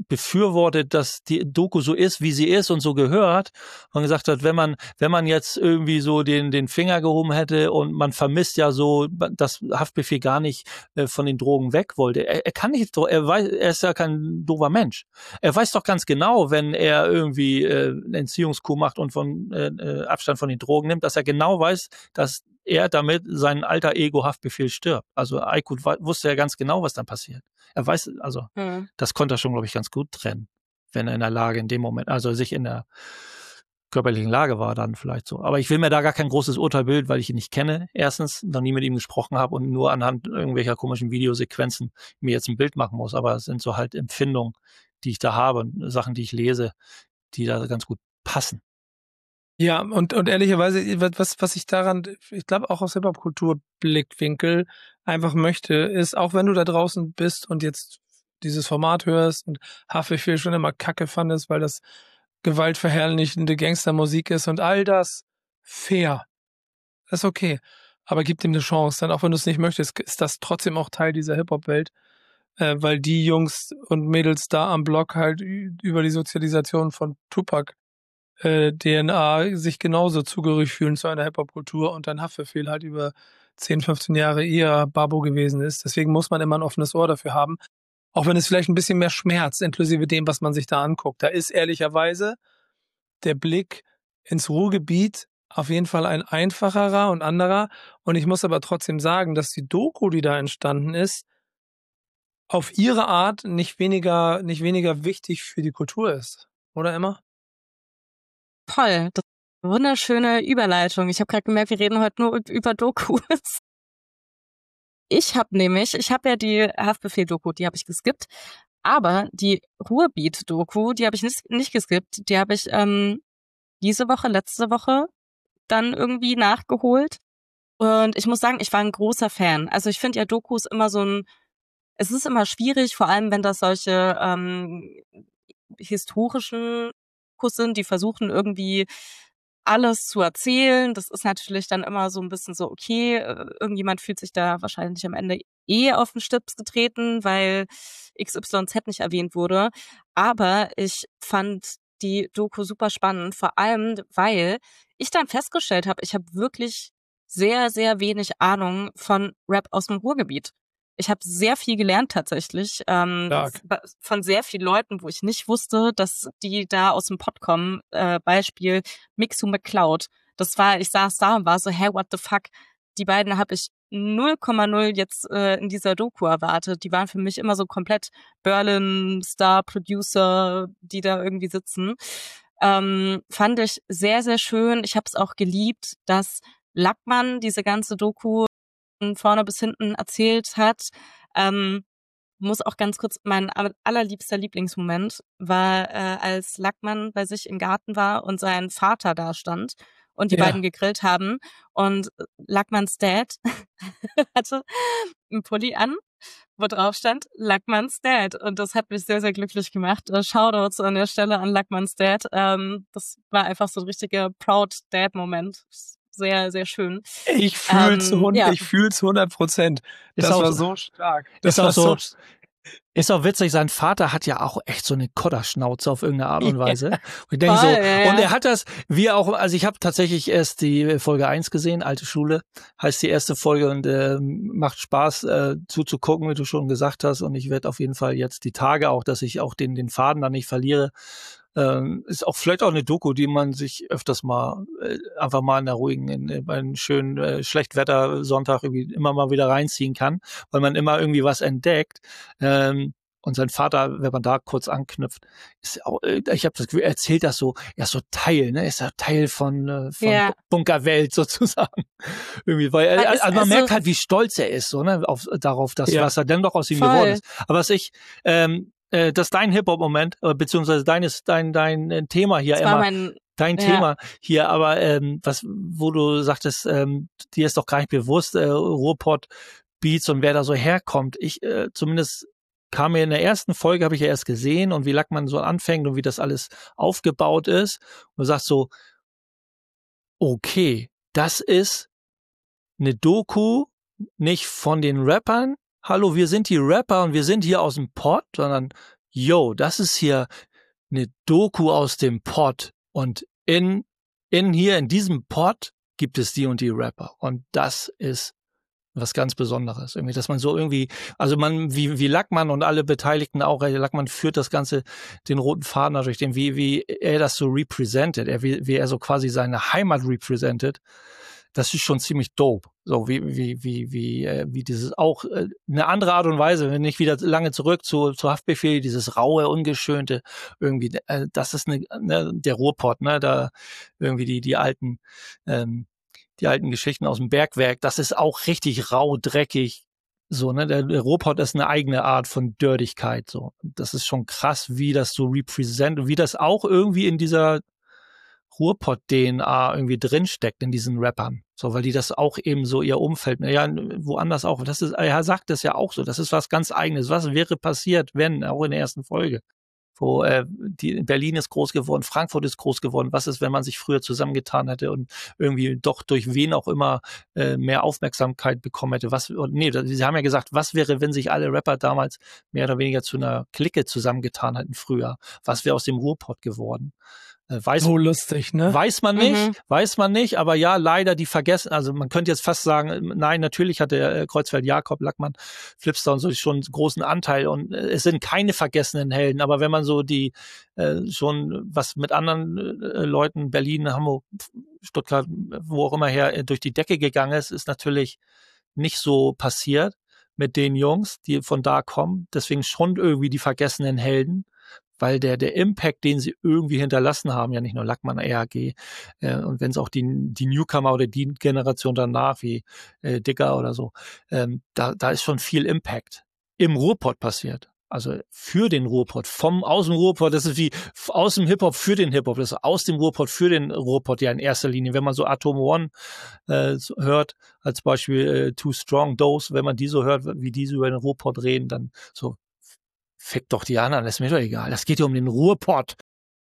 S3: befürwortet, dass die Doku so ist, wie sie ist und so gehört und gesagt hat, wenn man wenn man jetzt irgendwie so den den Finger gehoben hätte und man vermisst ja so, dass Haftbefehl gar nicht äh, von den Drogen weg wollte. Er, er kann nicht, er weiß, er ist ja kein doofer Mensch. Er weiß doch ganz genau, wenn er irgendwie äh, eine Entziehungskur macht und von äh, Abstand von den Drogen nimmt, dass er genau weiß, dass er damit sein alter Ego Haftbefehl stirbt. Also Aykut wusste ja ganz genau, was dann passiert. Er weiß, also mhm. das konnte er schon, glaube ich, ganz gut trennen, wenn er in der Lage in dem Moment, also sich in der körperlichen Lage war dann vielleicht so. Aber ich will mir da gar kein großes Urteil bilden, weil ich ihn nicht kenne. Erstens, noch nie mit ihm gesprochen habe und nur anhand irgendwelcher komischen Videosequenzen mir jetzt ein Bild machen muss. Aber es sind so halt Empfindungen, die ich da habe, Sachen, die ich lese, die da ganz gut passen.
S1: Ja, und, und ehrlicherweise, was, was ich daran, ich glaube auch aus Hip-Hop-Kultur-Blickwinkel einfach möchte, ist, auch wenn du da draußen bist und jetzt dieses Format hörst und Haftbefehl schon immer Kacke fandest, weil das gewaltverherrlichende Gangstermusik ist und all das, fair. Das ist okay. Aber gib dem eine Chance. Dann, auch wenn du es nicht möchtest, ist das trotzdem auch Teil dieser Hip-Hop-Welt, äh, weil die Jungs und Mädels da am Block halt über die Sozialisation von Tupac D N A sich genauso zugehörig fühlen zu einer Hip-Hop-Kultur und dann Haftbefehl halt über zehn, fünfzehn Jahre eher Babo gewesen ist. Deswegen muss man immer ein offenes Ohr dafür haben. Auch wenn es vielleicht ein bisschen mehr schmerzt, inklusive dem, was man sich da anguckt. Da ist ehrlicherweise der Blick ins Ruhrgebiet auf jeden Fall ein einfacherer und anderer. Und ich muss aber trotzdem sagen, dass die Doku, die da entstanden ist, auf ihre Art nicht weniger, nicht weniger wichtig für die Kultur ist. Oder Emma?
S2: Toll, das ist eine wunderschöne Überleitung. Ich habe gerade gemerkt, wir reden heute nur über Dokus. Ich habe nämlich, ich habe ja die Haftbefehl-Doku, die habe ich geskippt, aber die Ruhrbeat-Doku, die habe ich nicht, nicht geskippt, die habe ich ähm, diese Woche, letzte Woche dann irgendwie nachgeholt. Und ich muss sagen, ich war ein großer Fan. Also ich finde ja Dokus immer so ein, es ist immer schwierig, vor allem wenn das solche ähm, historischen sind, die versuchen irgendwie alles zu erzählen. Das ist natürlich dann immer so ein bisschen so, okay, irgendjemand fühlt sich da wahrscheinlich am Ende eh auf den Stips getreten, weil X Y Z nicht erwähnt wurde. Aber ich fand die Doku super spannend, vor allem, weil ich dann festgestellt habe, ich habe wirklich sehr, sehr wenig Ahnung von Rap aus dem Ruhrgebiet. Ich habe sehr viel gelernt tatsächlich ähm, von sehr vielen Leuten, wo ich nicht wusste, dass die da aus dem Pott kommen. Äh, Beispiel Mixu McCloud. Das war, ich saß da und war so, hey, what the fuck? Die beiden habe ich null Komma null jetzt äh, in dieser Doku erwartet. Die waren für mich immer so komplett Berlin-Star-Producer, die da irgendwie sitzen. Ähm, fand ich sehr, sehr schön. Ich habe es auch geliebt, dass Lackmann diese ganze Doku vorne bis hinten erzählt hat. Ähm, muss auch ganz kurz, mein allerliebster Lieblingsmoment war, äh, als Lackmann bei sich im Garten war und sein Vater da stand und die ja. beiden gegrillt haben und Lackmanns Dad hatte einen Pulli an, wo drauf stand Lackmanns Dad und das hat mich sehr, sehr glücklich gemacht. Shoutouts an der Stelle an Lackmanns Dad. Ähm, das war einfach so ein richtiger Proud Dad-Moment. Sehr, sehr schön.
S1: Ich fühle es ähm, ja. hundert Prozent. Das war so stark.
S3: Das war so, so ist auch witzig, sein Vater hat ja auch echt so eine Kodderschnauze auf irgendeine Art und Weise. Ja. Und ich denke Voll, so, ja. und er hat das, wie auch, also ich habe tatsächlich erst die Folge eins gesehen, Alte Schule, heißt die erste Folge und äh, macht Spaß äh, zuzugucken, wie du schon gesagt hast. Und ich werde auf jeden Fall jetzt die Tage auch, dass ich auch den, den Faden da nicht verliere. Ähm, ist auch vielleicht auch eine Doku, die man sich öfters mal äh, einfach mal in der ruhigen, in, in einen schönen äh, Schlechtwetter-Sonntag irgendwie immer mal wieder reinziehen kann, weil man immer irgendwie was entdeckt. Ähm, und sein Vater, wenn man da kurz anknüpft, ist auch, äh, ich habe das Gefühl, er erzählt das so, ja so Teil, ne, ist ja Teil von, äh, von ja. Bunkerwelt sozusagen. irgendwie, weil er, also, also man merkt halt, wie stolz er ist, so ne, auf darauf, dass ja. was er denn doch aus ihm Voll. geworden ist. Aber was ich ähm, das ist dein Hip-Hop-Moment, beziehungsweise deines, dein, dein Thema hier, Emma. Mein, dein ja. Thema hier, aber ähm, was, wo du sagtest, ähm, dir ist doch gar nicht bewusst, äh, Ruhrpott-Beats und wer da so herkommt. Ich, äh, zumindest kam mir in der ersten Folge, habe ich ja erst gesehen und wie Lackmann so anfängt und wie das alles aufgebaut ist. Und du sagst so, okay, das ist eine Doku, nicht von den Rappern, hallo, wir sind die Rapper und wir sind hier aus dem Pott, sondern yo, das ist hier eine Doku aus dem Pod und in, in hier in diesem Pod gibt es die und die Rapper und das ist was ganz Besonderes. Irgendwie, dass man so irgendwie, also man, wie, wie Lackmann und alle Beteiligten auch, Lackmann führt das Ganze, den roten Faden durch den, wie, wie er das so represented, er, wie, wie er so quasi seine Heimat represented, das ist schon ziemlich dope. So, wie, wie, wie, wie, äh, wie dieses auch, äh, eine andere Art und Weise, wenn nicht wieder lange zurück zu, zu Haftbefehl, dieses raue, ungeschönte, irgendwie, äh, das ist eine, ne, der Ruhrpott, ne, da irgendwie die, die alten, ähm, die alten Geschichten aus dem Bergwerk, das ist auch richtig rau, dreckig, so, ne, der, der Ruhrpott ist eine eigene Art von Dirtigkeit, so. Das ist schon krass, wie das so represent und wie das auch irgendwie in dieser Ruhrpott-D N A irgendwie drinsteckt in diesen Rappern. So, weil die das auch eben so ihr Umfeld, ja, woanders auch. Das ist, er sagt das ja auch so. Das ist was ganz Eigenes. Was wäre passiert, wenn, auch in der ersten Folge, wo äh, die Berlin ist groß geworden, Frankfurt ist groß geworden. Was ist, wenn man sich früher zusammengetan hätte und irgendwie doch durch wen auch immer äh, mehr Aufmerksamkeit bekommen hätte? Was? Nee, sie haben ja gesagt, was wäre, wenn sich alle Rapper damals mehr oder weniger zu einer Clique zusammengetan hätten früher? Was wäre aus dem Ruhrpott geworden? Weiß,
S1: so lustig, ne?
S3: Weiß man nicht,
S2: Mhm.
S3: weiß man nicht, aber ja, leider die vergessen, also man könnte jetzt fast sagen, nein, natürlich hat der äh, Kreuzfeld Jakob, Lackmann, Flipstar und so schon einen großen Anteil und äh, es sind keine vergessenen Helden, aber wenn man so die äh, schon was mit anderen äh, Leuten, Berlin, Hamburg, Stuttgart, wo auch immer her, äh, durch die Decke gegangen ist, ist natürlich nicht so passiert mit den Jungs, die von da kommen, deswegen schon irgendwie die vergessenen Helden. Weil der der Impact, den sie irgendwie hinterlassen haben, ja nicht nur Lackmann, R A G, äh, und wenn es auch die die Newcomer oder die Generation danach, wie äh, Digger oder so, ähm, da da ist schon viel Impact im Ruhrpott passiert. Also für den Ruhrpott, vom aus dem Ruhrpott, das ist wie aus dem Hip-Hop für den Hip-Hop, das ist aus dem Ruhrpott für den Ruhrpott ja in erster Linie. Wenn man so Atom One äh, so hört, als Beispiel äh, Too Strong, Dose, wenn man die so hört, wie die so über den Ruhrpott reden, dann so, fick doch die anderen, das ist mir doch egal. Das geht ja um den Ruhrpott.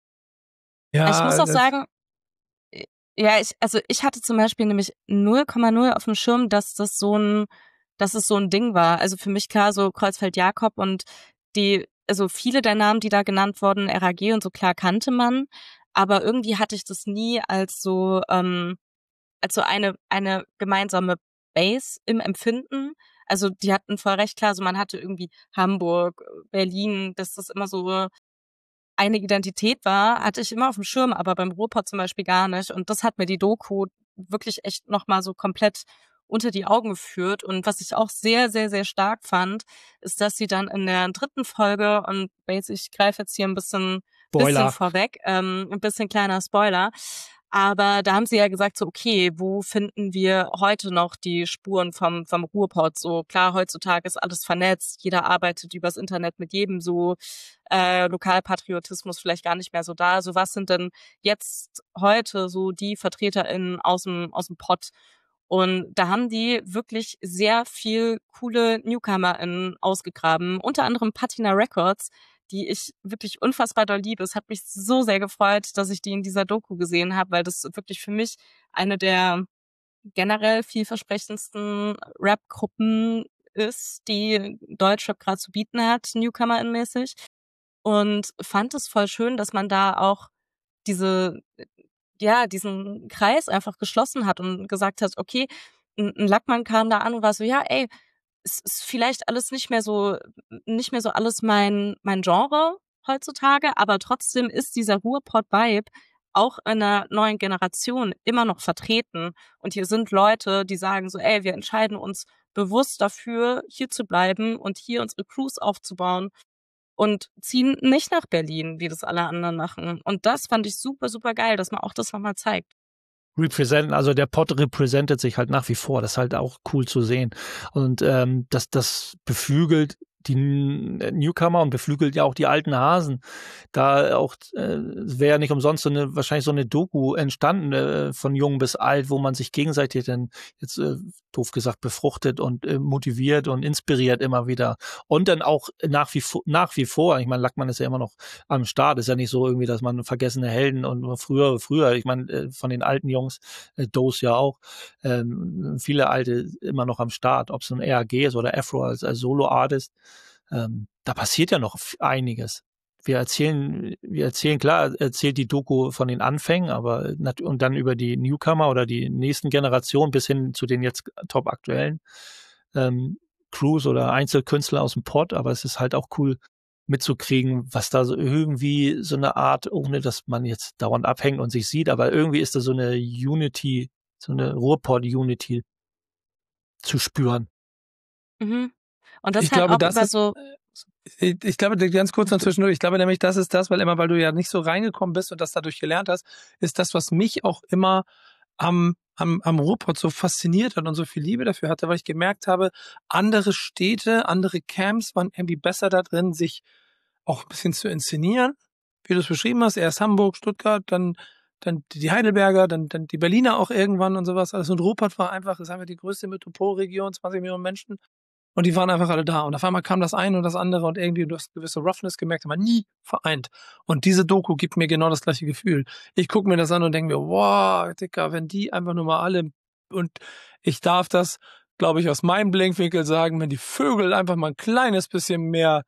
S1: Ja,
S2: ich muss auch
S1: das-
S2: sagen, äh, ja, ich, also ich hatte zum Beispiel nämlich null Komma null auf dem Schirm, dass das so ein, dass es so ein Ding war. Also für mich klar, so Kreuzfeld Jakob und die, also viele der Namen, die da genannt wurden, R A G und so, klar kannte man, aber irgendwie hatte ich das nie als so, ähm, als so eine, eine gemeinsame Base im Empfinden. Also die hatten voll recht, klar, so man hatte irgendwie Hamburg, Berlin, dass das immer so eine Identität war, hatte ich immer auf dem Schirm, aber beim Ruhrpott zum Beispiel gar nicht. Und das hat mir die Doku wirklich echt nochmal so komplett unter die Augen geführt. Und was ich auch sehr, sehr, sehr stark fand, ist, dass sie dann in der dritten Folge, und ich greife jetzt hier ein bisschen, bisschen
S3: Spoiler.
S2: vorweg, ähm, ein bisschen kleiner Spoiler, aber da haben sie ja gesagt, so okay, wo finden wir heute noch die Spuren vom vom Ruhrpott? So klar, heutzutage ist alles vernetzt, jeder arbeitet übers Internet mit jedem, so äh, Lokalpatriotismus vielleicht gar nicht mehr so da. So was sind denn jetzt heute so die VertreterInnen aus dem aus dem Pott? Und da haben die wirklich sehr viel coole NewcomerInnen ausgegraben, unter anderem Patina Records, die ich wirklich unfassbar doll liebe. Es hat mich so sehr gefreut, dass ich die in dieser Doku gesehen habe, weil das wirklich für mich eine der generell vielversprechendsten Rap-Gruppen ist, die Deutschrap gerade zu bieten hat, Newcomer-mäßig. Und fand es voll schön, dass man da auch diese, ja, diesen Kreis einfach geschlossen hat und gesagt hat, okay, ein ein Lackmann kam da an und war so, ja, ey, es ist vielleicht alles nicht mehr so, nicht mehr so alles mein, mein Genre heutzutage, aber trotzdem ist dieser Ruhrpott-Vibe auch in einer neuen Generation immer noch vertreten. Und hier sind Leute, die sagen so, ey, wir entscheiden uns bewusst dafür, hier zu bleiben und hier unsere Crews aufzubauen und ziehen nicht nach Berlin, wie das alle anderen machen. Und das fand ich super, super geil, dass man auch das nochmal zeigt.
S3: Representen, also der Pod repräsentiert sich halt nach wie vor. Das ist halt auch cool zu sehen. Und ähm, das, das beflügelt die Newcomer und beflügelt ja auch die alten Hasen. Da auch äh, wäre ja nicht umsonst so eine, wahrscheinlich so eine Doku entstanden, äh, von jung bis alt, wo man sich gegenseitig dann jetzt äh, doof gesagt befruchtet und äh, motiviert und inspiriert immer wieder. Und dann auch nach wie vor, nach wie vor, ich meine, Lackmann ist ja immer noch am Start, ist ja nicht so irgendwie, dass man vergessene Helden und früher, früher, ich meine, äh, von den alten Jungs, äh, Dose ja auch, ähm, viele alte immer noch am Start, ob es ein R A G ist oder Afro als, als Solo-Artist. ähm, da passiert ja noch einiges. Wir erzählen, wir erzählen, klar, erzählt die Doku von den Anfängen, aber und dann über die Newcomer oder die nächsten Generationen bis hin zu den jetzt top aktuellen ähm, Crews oder Einzelkünstler aus dem Pod, aber es ist halt auch cool mitzukriegen, was da so irgendwie so eine Art, ohne dass man jetzt dauernd abhängt und sich sieht, aber irgendwie ist da so eine Unity, so eine Ruhrpod-Unity zu spüren.
S2: Mhm. Und das
S1: Ich
S2: halt
S1: glaube,
S2: auch
S1: das
S2: über
S1: ist,
S2: so,
S1: ich, ich glaube, ganz kurz noch zwischendurch, ich glaube nämlich, das ist das, weil immer, weil du ja nicht so reingekommen bist und das dadurch gelernt hast, ist das, was mich auch immer am, am, am Ruhrpott so fasziniert hat und so viel Liebe dafür hatte, weil ich gemerkt habe, andere Städte, andere Camps waren irgendwie besser da drin, sich auch ein bisschen zu inszenieren, wie du es beschrieben hast, erst Hamburg, Stuttgart, dann, dann die Heidelberger, dann, dann die Berliner auch irgendwann und sowas. Also und Ruhrpott war einfach, das ist einfach die größte Metropolregion, zwanzig Millionen Menschen. Und die waren einfach alle da. Und auf einmal kam das eine und das andere und irgendwie du hast gewisse Roughness gemerkt, aber nie vereint. Und diese Doku gibt mir genau das gleiche Gefühl. Ich gucke mir das an und denke mir, wow, Dicker, wenn die einfach nur mal alle, und ich darf das, glaube ich, aus meinem Blickwinkel sagen, wenn die Vögel einfach mal ein kleines bisschen mehr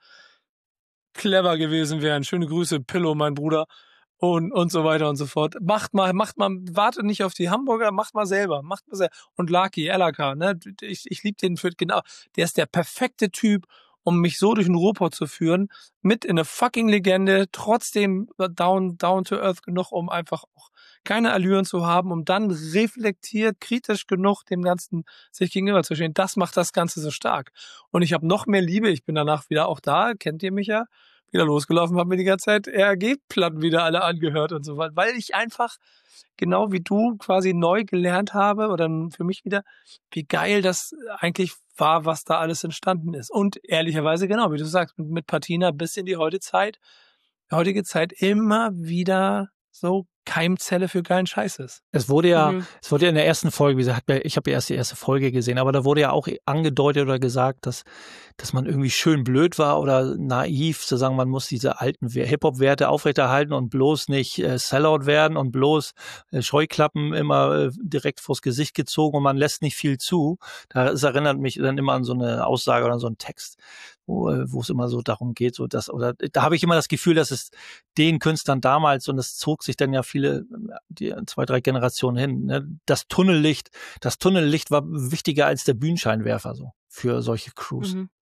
S1: clever gewesen wären. Schöne Grüße, Pillow, mein Bruder. Und, und so weiter und so fort. Macht mal, macht mal, wartet nicht auf die Hamburger, macht mal selber, macht mal selber. Und Lucky, L A K, ne, ich, ich liebe den für, genau, der ist der perfekte Typ, um mich so durch den Ruhrpott zu führen, mit in eine fucking Legende, trotzdem down, down to earth genug, um einfach auch keine Allüren zu haben, um dann reflektiert, kritisch genug dem Ganzen sich gegenüberzustehen. Das macht das Ganze so stark. Und ich habe noch mehr Liebe, ich bin danach wieder auch da, kennt ihr mich ja, wieder losgelaufen, habe mir die ganze Zeit R G-Platten wieder alle angehört und so weiter, weil ich einfach, genau wie du, quasi neu gelernt habe oder für mich wieder, wie geil das eigentlich war, was da alles entstanden ist. Und ehrlicherweise, genau, wie du sagst, mit, mit Patina bis in die heutige Zeit, heutige Zeit immer wieder so Keimzelle für geilen Scheiß ist.
S3: Es wurde ja,
S2: mhm.
S3: es wurde ja in der ersten Folge, wie gesagt, ich habe ja erst die erste Folge gesehen, aber da wurde ja auch angedeutet oder gesagt, dass, dass man irgendwie schön blöd war oder naiv, zu sagen, man muss diese alten Hip-Hop-Werte aufrechterhalten und bloß nicht äh, Sellout werden und bloß äh, Scheuklappen immer äh, direkt vors Gesicht gezogen und man lässt nicht viel zu. Das erinnert mich dann immer an so eine Aussage oder so einen Text, wo, wo es immer so darum geht, so dass, oder da habe ich immer das Gefühl, dass es den Künstlern damals, und es zog sich dann ja viele, die zwei, drei Generationen hin, ne, das Tunnellicht, das Tunnellicht war wichtiger als der Bühnenscheinwerfer so für solche Crews.
S2: Mhm.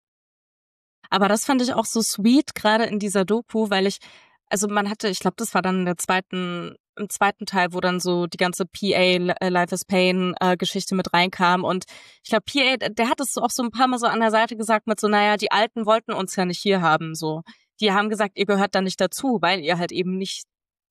S2: Aber das fand ich auch so sweet, gerade in dieser Doku, weil ich, also man hatte, ich glaube, das war dann in der zweiten, im zweiten Teil, wo dann so die ganze P A, Life is Pain äh, Geschichte mit reinkam. Und ich glaube, P A, der hat es so auch so ein paar Mal so an der Seite gesagt mit so, naja, die Alten wollten uns ja nicht hier haben, so. Die haben gesagt, ihr gehört da nicht dazu, weil ihr halt eben nicht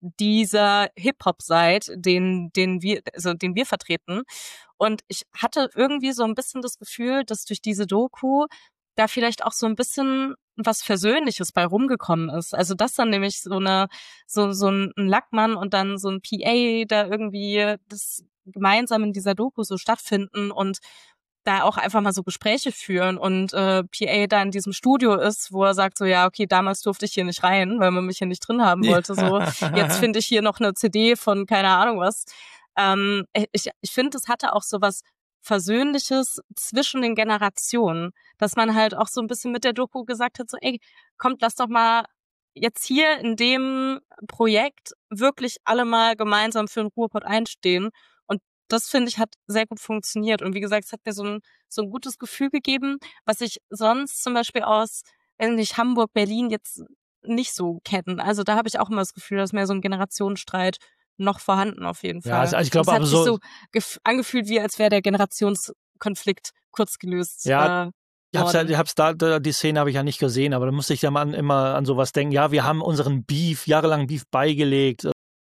S2: dieser Hip-Hop seid, den, den wir, also den wir vertreten. Und ich hatte irgendwie so ein bisschen das Gefühl, dass durch diese Doku da vielleicht auch so ein bisschen was Versöhnliches bei rumgekommen ist. Also dass dann nämlich so eine, so, so ein Lackmann und dann so ein P A da irgendwie das gemeinsam in dieser Doku so stattfinden und da auch einfach mal so Gespräche führen und äh, P A da in diesem Studio ist, wo er sagt so, ja, okay, damals durfte ich hier nicht rein, weil man mich hier nicht drin haben wollte. So, jetzt finde ich hier noch eine C D von keine Ahnung was. Ähm, ich ich finde, es hatte auch so was Versöhnliches zwischen den Generationen, dass man halt auch so ein bisschen mit der Doku gesagt hat, so, ey, kommt, lass doch mal jetzt hier in dem Projekt wirklich alle mal gemeinsam für den Ruhrpott einstehen. Und das, finde ich, hat sehr gut funktioniert. Und wie gesagt, es hat mir so ein, so ein gutes Gefühl gegeben, was ich sonst zum Beispiel aus, wenn nicht Hamburg, Berlin jetzt nicht so kennen. Also da habe ich auch immer das Gefühl, dass mehr so ein Generationenstreit noch vorhanden auf jeden Fall.
S3: Ja, also ich glaube,
S2: es hat
S3: aber
S2: sich
S3: so,
S2: so gef- angefühlt, wie als wäre der Generationskonflikt kurz gelöst.
S3: Ja,
S2: äh,
S3: ich hab's, ja,
S2: worden.
S3: ich hab's da, da, die Szene habe ich ja nicht gesehen, aber da musste ich ja mal an, immer an sowas denken. Ja, wir haben unseren Beef, jahrelang Beef beigelegt.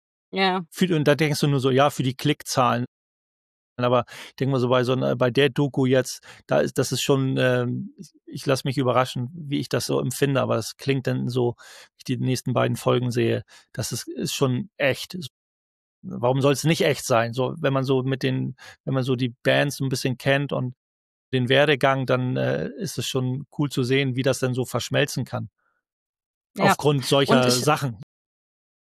S2: Ja.
S3: Für, und da denkst du nur so, ja, für die Klickzahlen. Aber ich denke mal so bei so einer, bei der Doku jetzt, da ist, das ist schon, ähm, ich, ich lasse mich überraschen, wie ich das so empfinde, aber es klingt dann so, wie ich die nächsten beiden Folgen sehe, das ist, ist schon echt. Warum soll es nicht echt sein? So, wenn man so mit den, wenn man so die Bands ein bisschen kennt und den Werdegang, dann äh, ist es schon cool zu sehen, wie das denn so verschmelzen kann.
S2: Ja.
S3: Aufgrund
S2: Und
S3: solcher
S2: ich,
S3: Sachen.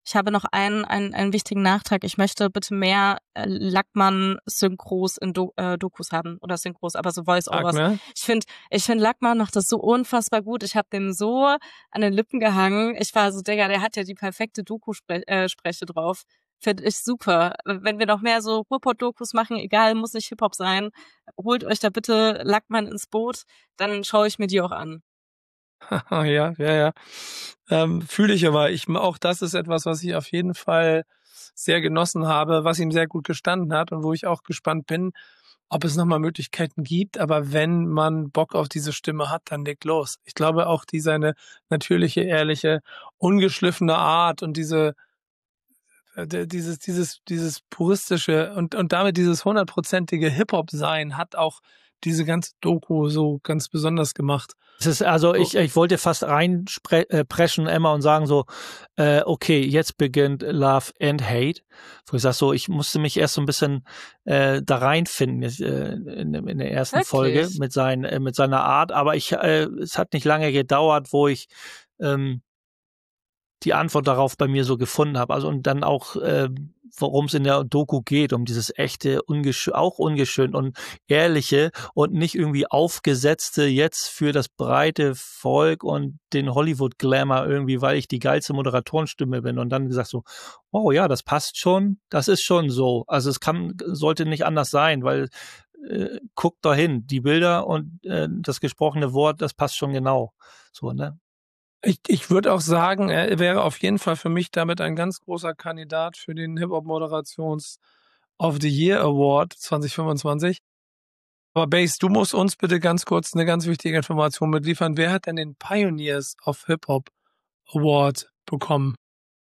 S2: Ich habe noch einen, einen, einen wichtigen Nachtrag. Ich möchte bitte mehr äh, Lackmann-Synchros in Do äh, Dokus haben. Oder Synchros, aber so Voice-Overs.
S1: Ne?
S2: Ich finde, ich find, Lackmann macht das so unfassbar gut. Ich habe dem so an den Lippen gehangen. Ich war so, Digga, der hat ja die perfekte Doku-Spreche äh, Spreche drauf. Finde ich super. Wenn wir noch mehr so Ruhrpott-Dokus machen, egal, muss nicht Hip-Hop sein, holt euch da bitte Lackmann ins Boot, dann schaue ich mir die auch an.
S1: ja, ja, ja. Ähm, fühle ich aber. Ich, auch das ist etwas, was ich auf jeden Fall sehr genossen habe, was ihm sehr gut gestanden hat und wo ich auch gespannt bin, ob es nochmal Möglichkeiten gibt. Aber wenn man Bock auf diese Stimme hat, dann leg los. Ich glaube auch, die seine natürliche, ehrliche, ungeschliffene Art und diese äh, dieses, dieses, dieses puristische und, und damit dieses hundertprozentige Hip-Hop-Sein hat auch diese ganze Doku so ganz besonders gemacht.
S3: Es ist also, ich, ich wollte fast reinpreschen, Emma, und sagen so, äh, okay, jetzt beginnt Love and Hate. Wo ich sage so, ich musste mich erst so ein bisschen äh, da reinfinden äh, in, in der ersten
S2: Wirklich?
S3: Folge mit, sein, äh, mit seiner Art. Aber ich, äh, es hat nicht lange gedauert, wo ich ähm, die Antwort darauf bei mir so gefunden habe. Also und dann auch, äh, worum es in der Doku geht, um dieses echte, ungeschö auch ungeschönt und ehrliche und nicht irgendwie aufgesetzte jetzt für das breite Volk und den Hollywood-Glamour irgendwie, weil ich die geilste Moderatorenstimme bin und dann gesagt so, oh ja, das passt schon, das ist schon so. Also es kann, sollte nicht anders sein, weil äh, guckt dahin, die Bilder und äh, das gesprochene Wort, das passt schon genau. So, ne?
S1: Ich, ich würde auch sagen, er wäre auf jeden Fall für mich damit ein ganz großer Kandidat für den Hip-Hop-Moderations of the Year Award zwanzig fünfundzwanzig. Aber Base, du musst uns bitte ganz kurz eine ganz wichtige Information mitliefern. Wer hat denn den Pioneers of Hip-Hop Award bekommen?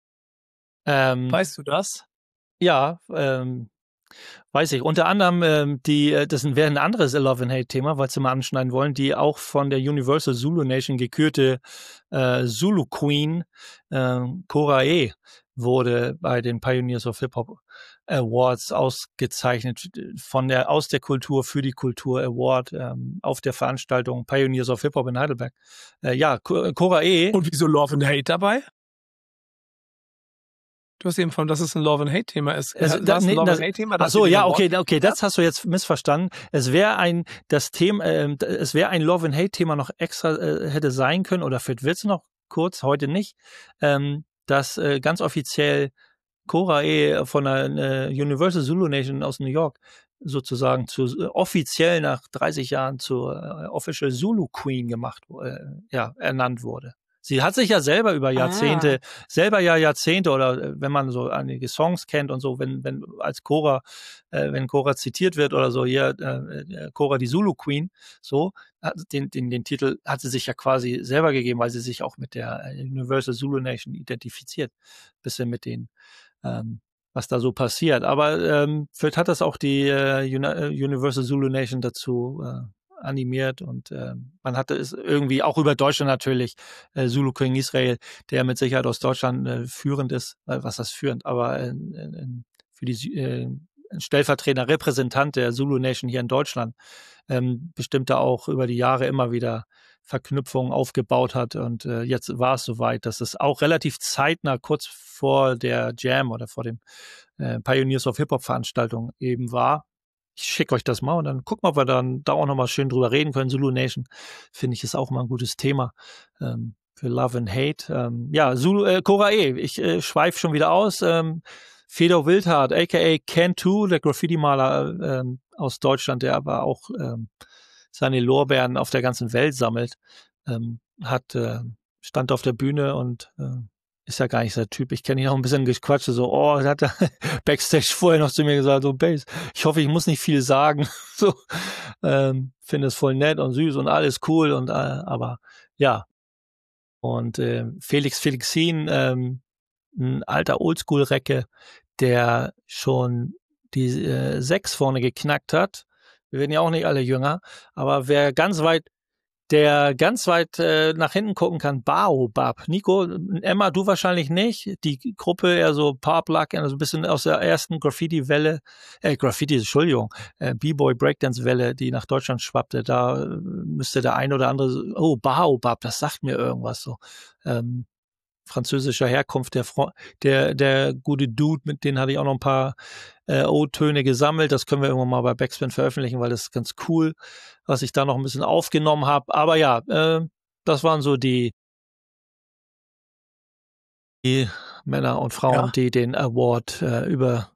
S3: Ähm,
S1: Weißt du das?
S3: Ja, ähm, weiß ich. Unter anderem, ähm, die, äh, das wäre ein anderes Love and Hate-Thema, weil sie mal anschneiden wollen, die auch von der Universal Zulu Nation gekürte äh, Zulu Queen, äh, Korae, wurde bei den Pioneers of Hip-Hop Awards ausgezeichnet, von der aus der Kultur für die Kultur Award ähm, auf der Veranstaltung Pioneers of Hip-Hop in Heidelberg. Äh, ja, Korae.
S1: Und wieso Love and Hate dabei? Du hast eben von, dass es ein Love and Hate Thema ist.
S3: Also,
S1: das
S3: nee,
S1: ein Love
S3: das,
S1: and Hate Thema?
S3: Ach so, ja, okay, okay, das hast du jetzt missverstanden. Es wäre ein, das Thema, äh, es wäre ein Love and Hate Thema noch extra äh, hätte sein können oder vielleicht wird es noch kurz, heute nicht, ähm, dass äh, ganz offiziell Korae von der äh, Universal Zulu Nation aus New York sozusagen zu äh, offiziell nach dreißig Jahren zur äh, Official Zulu Queen gemacht, äh, ja, ernannt wurde. Sie hat sich ja selber über Jahrzehnte, ah. selber ja Jahrzehnte oder wenn man so einige Songs kennt und so, wenn wenn als Cora, äh, wenn Cora zitiert wird oder so, hier äh, Cora die Zulu Queen, so den den den Titel hat sie sich ja quasi selber gegeben, weil sie sich auch mit der Universal Zulu Nation identifiziert, bisschen mit den ähm, was da so passiert. Aber ähm, vielleicht hat das auch die äh, Universal Zulu Nation dazu äh, animiert und äh, man hatte es irgendwie auch über Deutschland natürlich, äh, Zulu King Israel, der mit Sicherheit aus Deutschland äh, führend ist, äh, was das führend, aber äh, äh, für die äh, ein stellvertretender Repräsentant der Zulu Nation hier in Deutschland, ähm, bestimmt da auch über die Jahre immer wieder Verknüpfungen aufgebaut hat und äh, jetzt war es soweit, dass es auch relativ zeitnah kurz vor der Jam oder vor dem äh, Pioneers of Hip-Hop Veranstaltung eben war. Ich schicke euch das mal und dann gucken wir, ob wir dann da auch nochmal schön drüber reden können. Zulu Nation, finde ich, ist auch mal ein gutes Thema ähm, für Love and Hate. Ähm, ja, Zulu, äh, Korae, ich äh, schweife schon wieder aus. Ähm, Fedor Wildhardt, a k a. Cantu, der Graffiti-Maler ähm, aus Deutschland, der aber auch ähm, seine Lorbeeren auf der ganzen Welt sammelt, ähm, hat äh, stand auf der Bühne und äh, ist ja gar nicht so der Typ. Ich kenne ihn auch ein bisschen gequatscht, so, oh, er hat Backstage vorher noch zu mir gesagt, so, Bass, ich hoffe, ich muss nicht viel sagen. so, ähm, finde es voll nett und süß und alles cool und, äh, aber, ja. Und, äh, Felix Felixin, ähm, ein alter Oldschool-Recke, der schon die, äh, sechs vorne geknackt hat. Wir werden ja auch nicht alle jünger, aber wer ganz weit der ganz weit äh, nach hinten gucken kann, Baobab. Nico, Emma, du wahrscheinlich nicht. Die Gruppe eher so Pop-Luck, also ein bisschen aus der ersten Graffiti-Welle, äh, Graffiti, Entschuldigung, äh, B-Boy Breakdance-Welle, die nach Deutschland schwappte. Da äh, müsste der ein oder andere, oh, Baobab, das sagt mir irgendwas so. Ähm, französischer Herkunft, der, Fro- der, der gute Dude, mit denen hatte ich auch noch ein paar äh, O-Töne gesammelt. Das können wir irgendwann mal bei Backspin veröffentlichen, weil das ist ganz cool, was ich da noch ein bisschen aufgenommen habe. Aber ja, äh, das waren so die, die Männer und Frauen,
S1: Ja.
S3: die den Award äh, über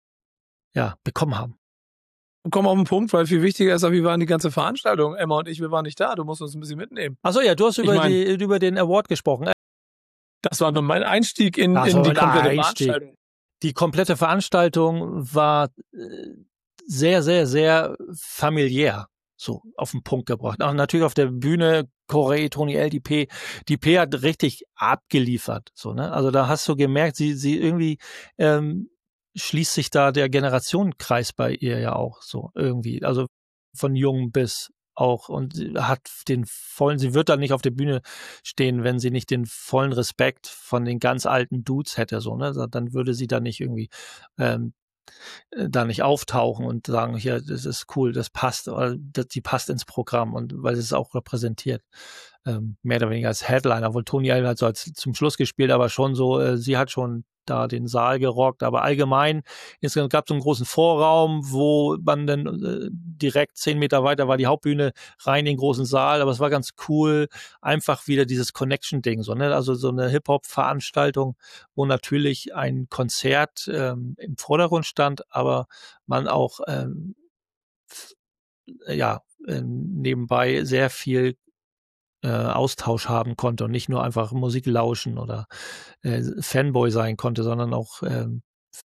S3: ja, bekommen haben.
S1: Komm auf den Punkt, weil viel wichtiger ist, wie waren die ganze Veranstaltung? Emma und ich, wir waren nicht da. Du musst uns ein bisschen mitnehmen.
S3: Achso, ja, du hast über,
S1: Ich mein-
S3: die, über den Award gesprochen.
S1: Das war nur mein Einstieg in,
S3: Ach so,
S1: in die
S3: ein
S1: komplette
S3: Einstieg.
S1: Veranstaltung.
S3: Die komplette Veranstaltung war äh, sehr, sehr, sehr familiär so auf den Punkt gebracht. Auch natürlich auf der Bühne Corey, Tony L, die P. Die P hat richtig abgeliefert. So, ne? Also da hast du gemerkt, sie, sie irgendwie ähm, schließt sich da der Generationenkreis bei ihr ja auch so irgendwie. Also von jung bis auch und sie hat den vollen, sie wird dann nicht auf der Bühne stehen, wenn sie nicht den vollen Respekt von den ganz alten Dudes hätte, so, ne? Dann würde sie da nicht irgendwie ähm, äh, da nicht auftauchen und sagen, hier, das ist cool, das passt, oder das, die passt ins Programm und weil sie es auch repräsentiert. Ähm, mehr oder weniger als Headliner, wohl Tony Allen hat so als zum Schluss gespielt, aber schon so, äh, sie hat schon da den Saal gerockt, aber allgemein, es gab so einen großen Vorraum, wo man dann äh, direkt zehn Meter weiter war die Hauptbühne, rein in den großen Saal, aber es war ganz cool, einfach wieder dieses Connection-Ding, so, ne? Also so eine Hip-Hop-Veranstaltung, wo natürlich ein Konzert ähm, im Vordergrund stand, aber man auch ähm, f- ja ähm, nebenbei sehr viel äh, Austausch haben konnte und nicht nur einfach Musik lauschen oder äh, Fanboy sein konnte, sondern auch ähm,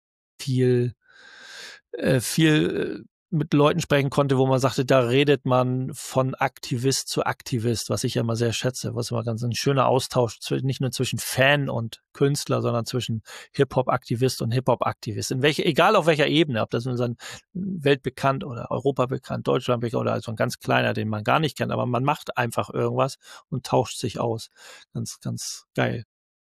S3: viel, äh, viel äh, mit Leuten sprechen konnte, wo man sagte, da redet man von Aktivist zu Aktivist, was ich ja immer sehr schätze, was immer ganz ein schöner Austausch, zw- nicht nur zwischen Fan und Künstler, sondern zwischen Hip-Hop-Aktivist und Hip-Hop-Aktivist. In welche, egal auf welcher Ebene, ob das nun so ein weltbekannt oder Europa bekannt, Deutschland bekannt oder so ein ganz kleiner, den man gar nicht kennt, aber man macht einfach irgendwas und tauscht sich aus. Ganz, ganz geil.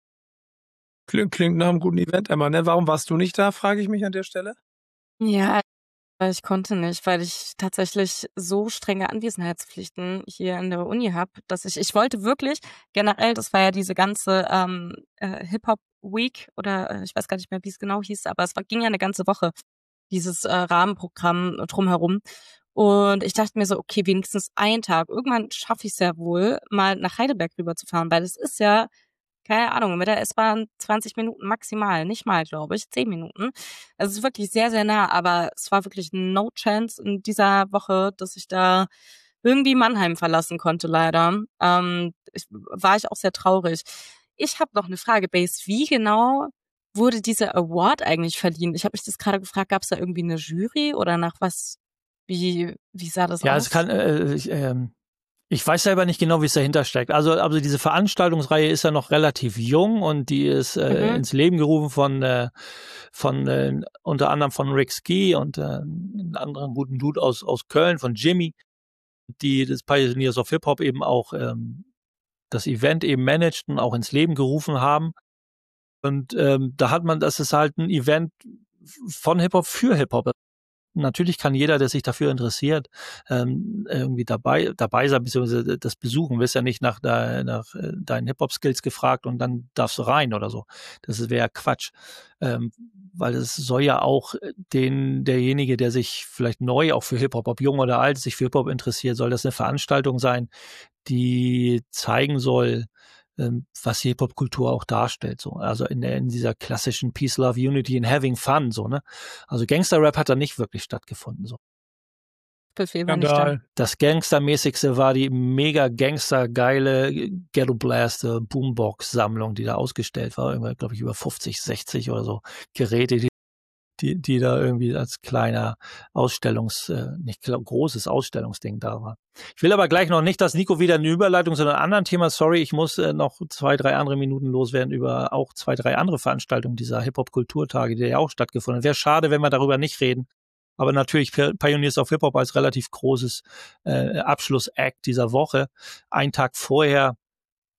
S1: Klingt, klingt nach einem guten Event, Emma. Ne? Warum warst du nicht da, frage ich mich an der Stelle.
S2: Ja, weil ich konnte nicht, weil ich tatsächlich so strenge Anwesenheitspflichten hier in der Uni habe, dass ich, ich wollte wirklich generell, das war ja diese ganze ähm, äh, Hip-Hop-Week oder äh, ich weiß gar nicht mehr, wie es genau hieß, aber es war, ging ja eine ganze Woche, dieses äh, Rahmenprogramm drumherum. Und ich dachte mir so, okay, wenigstens einen Tag. Irgendwann schaffe ich es ja wohl, mal nach Heidelberg rüberzufahren, weil es ist ja, keine Ahnung, mit der S-Bahn zwanzig Minuten maximal, nicht mal, glaube ich, zehn Minuten. Also es ist wirklich sehr, sehr nah, aber es war wirklich no chance in dieser Woche, dass ich da irgendwie Mannheim verlassen konnte, leider. Ähm, ich, war ich auch sehr traurig. Ich habe noch eine Frage, Base. Wie genau wurde dieser Award eigentlich verliehen? Ich habe mich das gerade gefragt, gab es da irgendwie eine Jury oder nach was? Wie, wie sah das
S3: Ja,
S2: aus?
S3: es kann, äh, ich, ähm, ich weiß selber nicht genau, wie es dahinter steckt. Also, also diese Veranstaltungsreihe ist ja noch relativ jung und die ist äh,
S2: Mhm.
S3: ins Leben gerufen von, äh, von äh, unter anderem von Rick Ski und äh, einem anderen guten Dude aus, aus Köln, von Jimmy, die das Pioneers of Hip Hop eben auch ähm, das Event eben managten, auch ins Leben gerufen haben. Und ähm, da hat man, das ist halt ein Event von Hip Hop für Hip Hop. Natürlich kann jeder, der sich dafür interessiert, ähm, irgendwie dabei dabei sein, beziehungsweise das besuchen. Du wirst ja nicht nach, de, nach äh, deinen Hip-Hop-Skills gefragt und dann darfst du rein oder so. Das wäre ja Quatsch. Ähm, weil es soll ja auch den, derjenige, der sich vielleicht neu auch für Hip-Hop, ob jung oder alt, sich für Hip-Hop interessiert, soll das eine Veranstaltung sein, die zeigen soll, ähm, was Hip-Hop-Kultur auch darstellt, so. Also in, der, in dieser klassischen Peace, Love, Unity and Having Fun, so, ne? Also Gangster-Rap hat da nicht wirklich stattgefunden, so.
S2: Buffet war nicht da.
S1: Skandal.
S3: Das Gangstermäßigste war die mega Gangster-geile Ghetto Blaster Boombox-Sammlung, die da ausgestellt war. Irgendwie, glaube ich, über fünfzig, sechzig oder so Geräte, die die, die da irgendwie als kleiner Ausstellungs, äh, nicht großes Ausstellungsding da war. Ich will aber gleich noch nicht, dass Nico wieder eine Überleitung zu einem anderen Thema, sorry, ich muss äh, noch zwei, drei andere Minuten loswerden über auch zwei, drei andere Veranstaltungen dieser Hip-Hop-Kulturtage, die ja auch stattgefunden haben. Wäre schade, wenn wir darüber nicht reden. Aber natürlich Pioneers of Hip-Hop als relativ großes äh, Abschluss-Act dieser Woche. Ein Tag vorher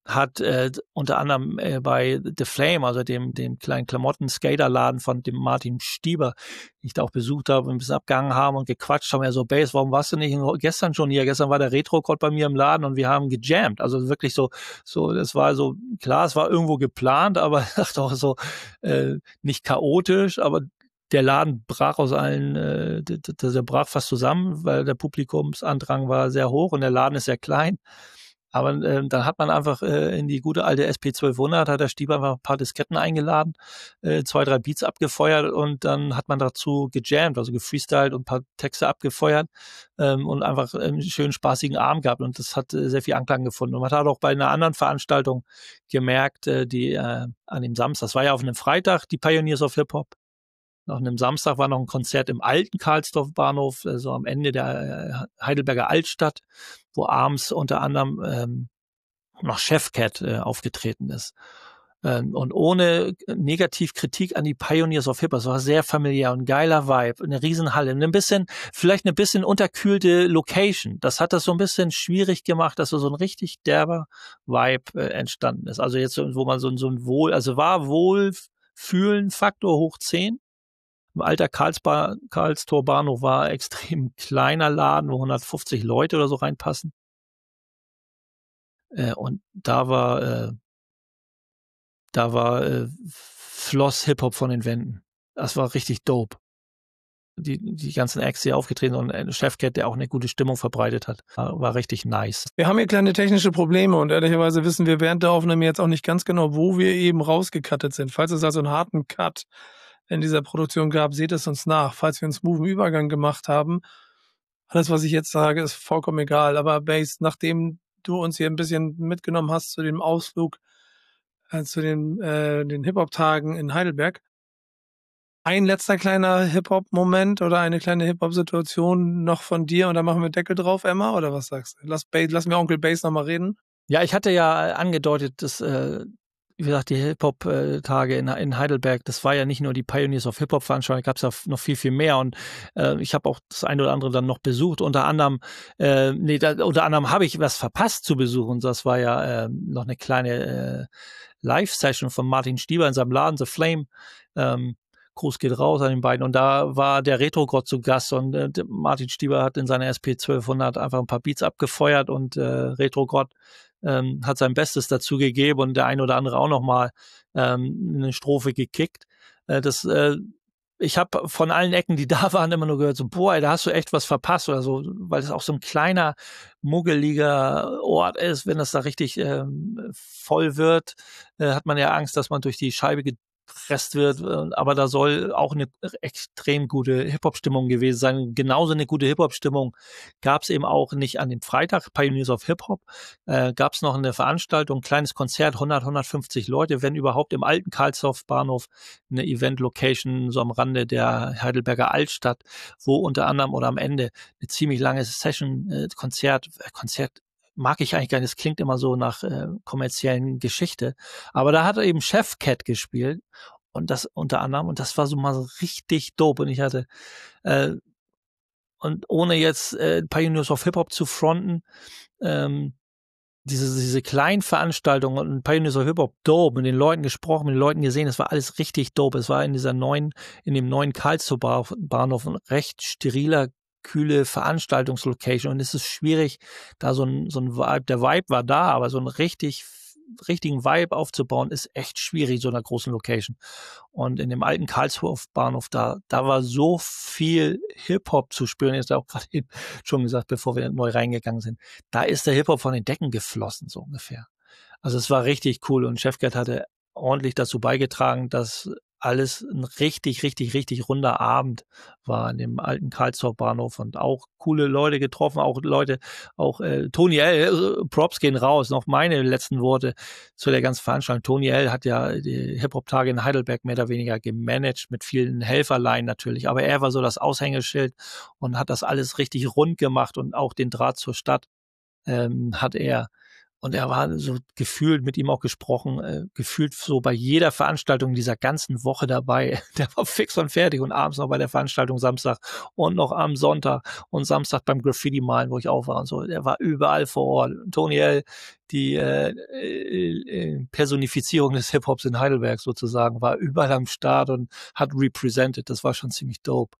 S3: hat äh, unter anderem äh, bei The Flame, also dem, dem kleinen Klamotten-Skaterladen von dem Martin Stieber, den ich da auch besucht habe und ein bisschen abgehangen haben und gequatscht haben, ja so, Bass, warum warst du nicht gestern schon hier? Gestern war der Retro-Code bei mir im Laden und wir haben gejammt. Also wirklich so, so, das war so, klar, es war irgendwo geplant, aber doch so äh, nicht chaotisch, aber der Laden brach aus allen, äh, der, der brach fast zusammen, weil der Publikumsandrang war sehr hoch und der Laden ist sehr klein. Aber äh, dann hat man einfach äh, in die gute alte S P zwölfhundert, hat der Stieber einfach ein paar Disketten eingeladen, äh, zwei, drei Beats abgefeuert und dann hat man dazu gejammt, also gefreestylt und ein paar Texte abgefeuert ähm, und einfach einen schönen, spaßigen Abend gehabt. Und das hat äh, sehr viel Anklang gefunden. Und man hat auch bei einer anderen Veranstaltung gemerkt, äh, die äh, an dem Samstag, das war ja auf einem Freitag, die Pioneers of Hip-Hop. Nach einem Samstag war noch ein Konzert im alten Karlsdorf Bahnhof, also am Ende der Heidelberger Altstadt, wo abends unter anderem ähm, noch Chefcat äh, aufgetreten ist. Ähm, und ohne Negativkritik an die Pioneers of Hip-Hop, es war sehr familiär und geiler Vibe, eine Riesenhalle, ein bisschen, vielleicht eine bisschen unterkühlte Location. Das hat das so ein bisschen schwierig gemacht, dass so ein richtig derber Vibe äh, entstanden ist. Also jetzt, wo man so, so ein Wohl, also war Wohlfühlen-Faktor hoch zehn. Im alter Karlsba- Karlstor Bahnhof war extrem kleiner Laden, wo hundertfünfzig Leute oder so reinpassen. Äh, und da war, äh, da war äh, floss Hip-Hop von den Wänden. Das war richtig dope. Die, die ganzen Acts, die aufgetreten und ein Chefcat, der auch eine gute Stimmung verbreitet hat, war, war richtig nice.
S1: Wir haben hier kleine technische Probleme und ehrlicherweise wissen wir während der Aufnahme jetzt auch nicht ganz genau, wo wir eben rausgecuttet sind. Falls es also einen harten Cut in dieser Produktion gab, seht es uns nach. Falls wir einen smoothen Übergang gemacht haben, alles, was ich jetzt sage, ist vollkommen egal. Aber Bass, nachdem du uns hier ein bisschen mitgenommen hast zu dem Ausflug, äh, zu den, äh, den Hip-Hop-Tagen in Heidelberg, ein letzter kleiner Hip-Hop-Moment oder eine kleine Hip-Hop-Situation noch von dir und dann machen wir Deckel drauf, Emma, oder was sagst du? Lass, Bass, lass mir Onkel Bass nochmal reden.
S3: Ja, ich hatte ja angedeutet, dass, äh, wie gesagt, die Hip-Hop-Tage in, in Heidelberg, das war ja nicht nur die Pioneers of Hip-Hop-Veranstaltung, gab es ja noch viel, viel mehr und äh, ich habe auch das eine oder andere dann noch besucht. Unter anderem, äh, nee, da, unter anderem habe ich was verpasst zu besuchen. Das war ja äh, noch eine kleine äh, Live-Session von Martin Stieber in seinem Laden, The Flame. Ähm, Gruß geht raus an den beiden. Und da war der Retro-Gott zu Gast und äh, Martin Stieber hat in seiner S P zwölfhundert einfach ein paar Beats abgefeuert und äh, Retro-Gott ähm, hat sein Bestes dazu gegeben und der ein oder andere auch nochmal ähm, eine Strophe gekickt. Äh, das, äh, ich habe von allen Ecken, die da waren, immer nur gehört, so, boah, da hast du echt was verpasst oder so, weil es auch so ein kleiner, muggeliger Ort ist. Wenn das da richtig ähm, voll wird, äh, hat man ja Angst, dass man durch die Scheibe gepresst wird, aber da soll auch eine extrem gute Hip-Hop-Stimmung gewesen sein. Genauso eine gute Hip-Hop-Stimmung gab es eben auch nicht an dem Freitag, Pioneers of Hip-Hop, äh, gab es noch eine Veranstaltung, ein kleines Konzert, hundert, hundertfünfzig Leute, wenn überhaupt im alten Karlsdorf Bahnhof, eine Event-Location so am Rande der Heidelberger Altstadt, wo unter anderem oder am Ende eine ziemlich lange Session, äh, Konzert, äh, Konzert mag ich eigentlich gar nicht, es klingt immer so nach äh, kommerziellen Geschichte, aber da hat er eben Chefcat gespielt und das unter anderem und das war so mal so richtig dope und ich hatte äh, und ohne jetzt äh, Pioneers of Hip-Hop zu fronten, ähm, diese, diese kleinen Veranstaltungen und Pioneers of Hip-Hop dope, mit den Leuten gesprochen, mit den Leuten gesehen, es war alles richtig dope, es war in dieser neuen, in dem neuen Karlsruher Bahnhof ein recht steriler, kühle Veranstaltungslocation und es ist schwierig, da so ein, so ein Vibe, der Vibe war da, aber so einen richtig, richtigen Vibe aufzubauen, ist echt schwierig, so einer großen Location. Und in dem alten Karlshof Bahnhof, da, da war so viel Hip-Hop zu spüren, jetzt auch gerade eben schon gesagt, bevor wir neu reingegangen sind, da ist der Hip-Hop von den Decken geflossen, so ungefähr. Also es war richtig cool und Chefcat hatte ordentlich dazu beigetragen, dass alles ein richtig, richtig, richtig runder Abend war in dem alten Karlsdorf Bahnhof und auch coole Leute getroffen, auch Leute, auch äh, Tony L., äh, Props gehen raus, noch meine letzten Worte zu der ganzen Veranstaltung. Tony L. hat ja die Hip-Hop-Tage in Heidelberg mehr oder weniger gemanagt, mit vielen Helferlein natürlich, aber er war so das Aushängeschild und hat das alles richtig rund gemacht und auch den Draht zur Stadt ähm, hat er Und er war so gefühlt, mit ihm auch gesprochen, äh, gefühlt so bei jeder Veranstaltung dieser ganzen Woche dabei. Der war fix und fertig und abends noch bei der Veranstaltung Samstag und noch am Sonntag und Samstag beim Graffiti-Malen, wo ich auch war und so. Der war überall vor Ort. Tony L., die äh, äh, Personifizierung des Hip-Hops in Heidelberg sozusagen, war überall am Start und hat represented. Das war schon ziemlich dope.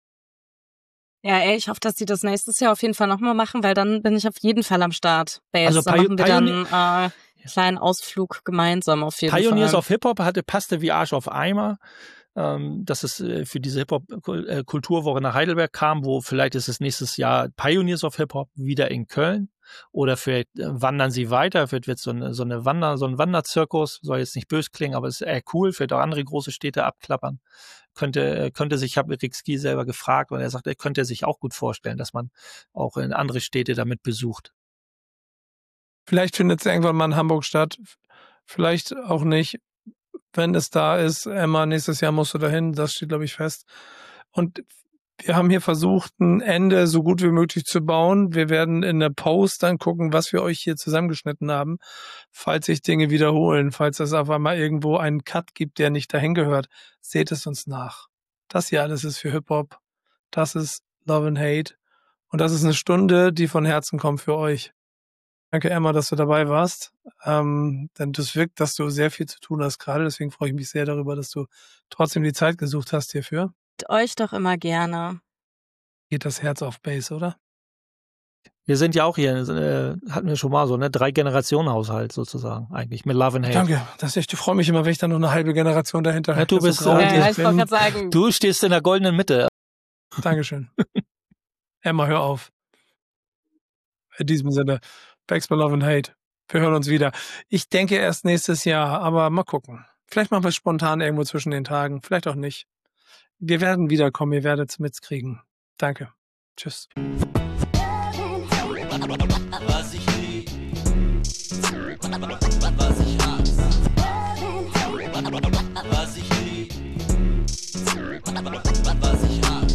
S2: Ja, ey, ich hoffe, dass die das nächstes Jahr auf jeden Fall nochmal machen, weil dann bin ich auf jeden Fall am Start. Bass.
S3: Also
S2: da
S3: Pio-
S2: machen wir
S3: Pionier-
S2: dann äh, einen kleinen Ausflug gemeinsam auf jeden
S3: Pioneers
S2: Fall.
S3: of Hip-Hop hatte passte wie Arsch auf Eimer, ähm, dass es äh, für diese Hip-Hop-Kulturwoche nach Heidelberg kam, wo vielleicht ist es nächstes Jahr Pioneers of Hip-Hop wieder in Köln oder vielleicht äh, wandern sie weiter, vielleicht wird so eine, so eine Wander, so ein Wanderzirkus, soll jetzt nicht böse klingen, aber es ist eher cool, vielleicht auch andere große Städte abklappern. Könnte, könnte sich, ich habe Rick Ski selber gefragt und er sagt, er könnte sich auch gut vorstellen, dass man auch in andere Städte damit besucht.
S1: Vielleicht findet es irgendwann mal in Hamburg statt, vielleicht auch nicht. Wenn es da ist, Emma, nächstes Jahr musst du dahin, das steht, glaube ich, fest. Und wir haben hier versucht, ein Ende so gut wie möglich zu bauen. Wir werden in der Post dann gucken, was wir euch hier zusammengeschnitten haben, falls sich Dinge wiederholen, falls es auf einmal irgendwo einen Cut gibt, der nicht dahin gehört. Seht es uns nach. Das hier alles ist für Hip-Hop. Das ist Love and Hate. Und das ist eine Stunde, die von Herzen kommt für euch. Danke, Emma, dass du dabei warst. Ähm, denn das wirkt, dass du sehr viel zu tun hast gerade. Deswegen freue ich mich sehr darüber, dass du trotzdem die Zeit gesucht hast hierfür.
S2: Mit euch doch immer gerne.
S1: Geht das Herz auf Bass, oder?
S3: Wir sind ja auch hier, äh, hatten wir schon mal so, ne, drei Generationen Haushalt sozusagen, eigentlich, mit Love and Hate.
S1: Danke. Das ist, ich freue mich immer, wenn ich da noch eine halbe Generation dahinter
S3: Ja, du
S1: habe.
S3: bist,
S1: so
S3: äh,
S1: grau, wie
S2: Ja,
S1: ich
S2: ich wollte
S1: bin.
S2: gerade sagen,
S3: Du stehst in der goldenen Mitte.
S1: Dankeschön. Emma, hör auf. In diesem Sinne, Back by Love and Hate. Wir hören uns wieder. Ich denke erst nächstes Jahr, aber mal gucken. Vielleicht machen wir es spontan irgendwo zwischen den Tagen, vielleicht auch nicht. Wir werden wiederkommen, ihr werdet es mitkriegen. Danke. Tschüss.
S4: Was ich lieb, was ich hasse, was ich lieb, was ich hasse.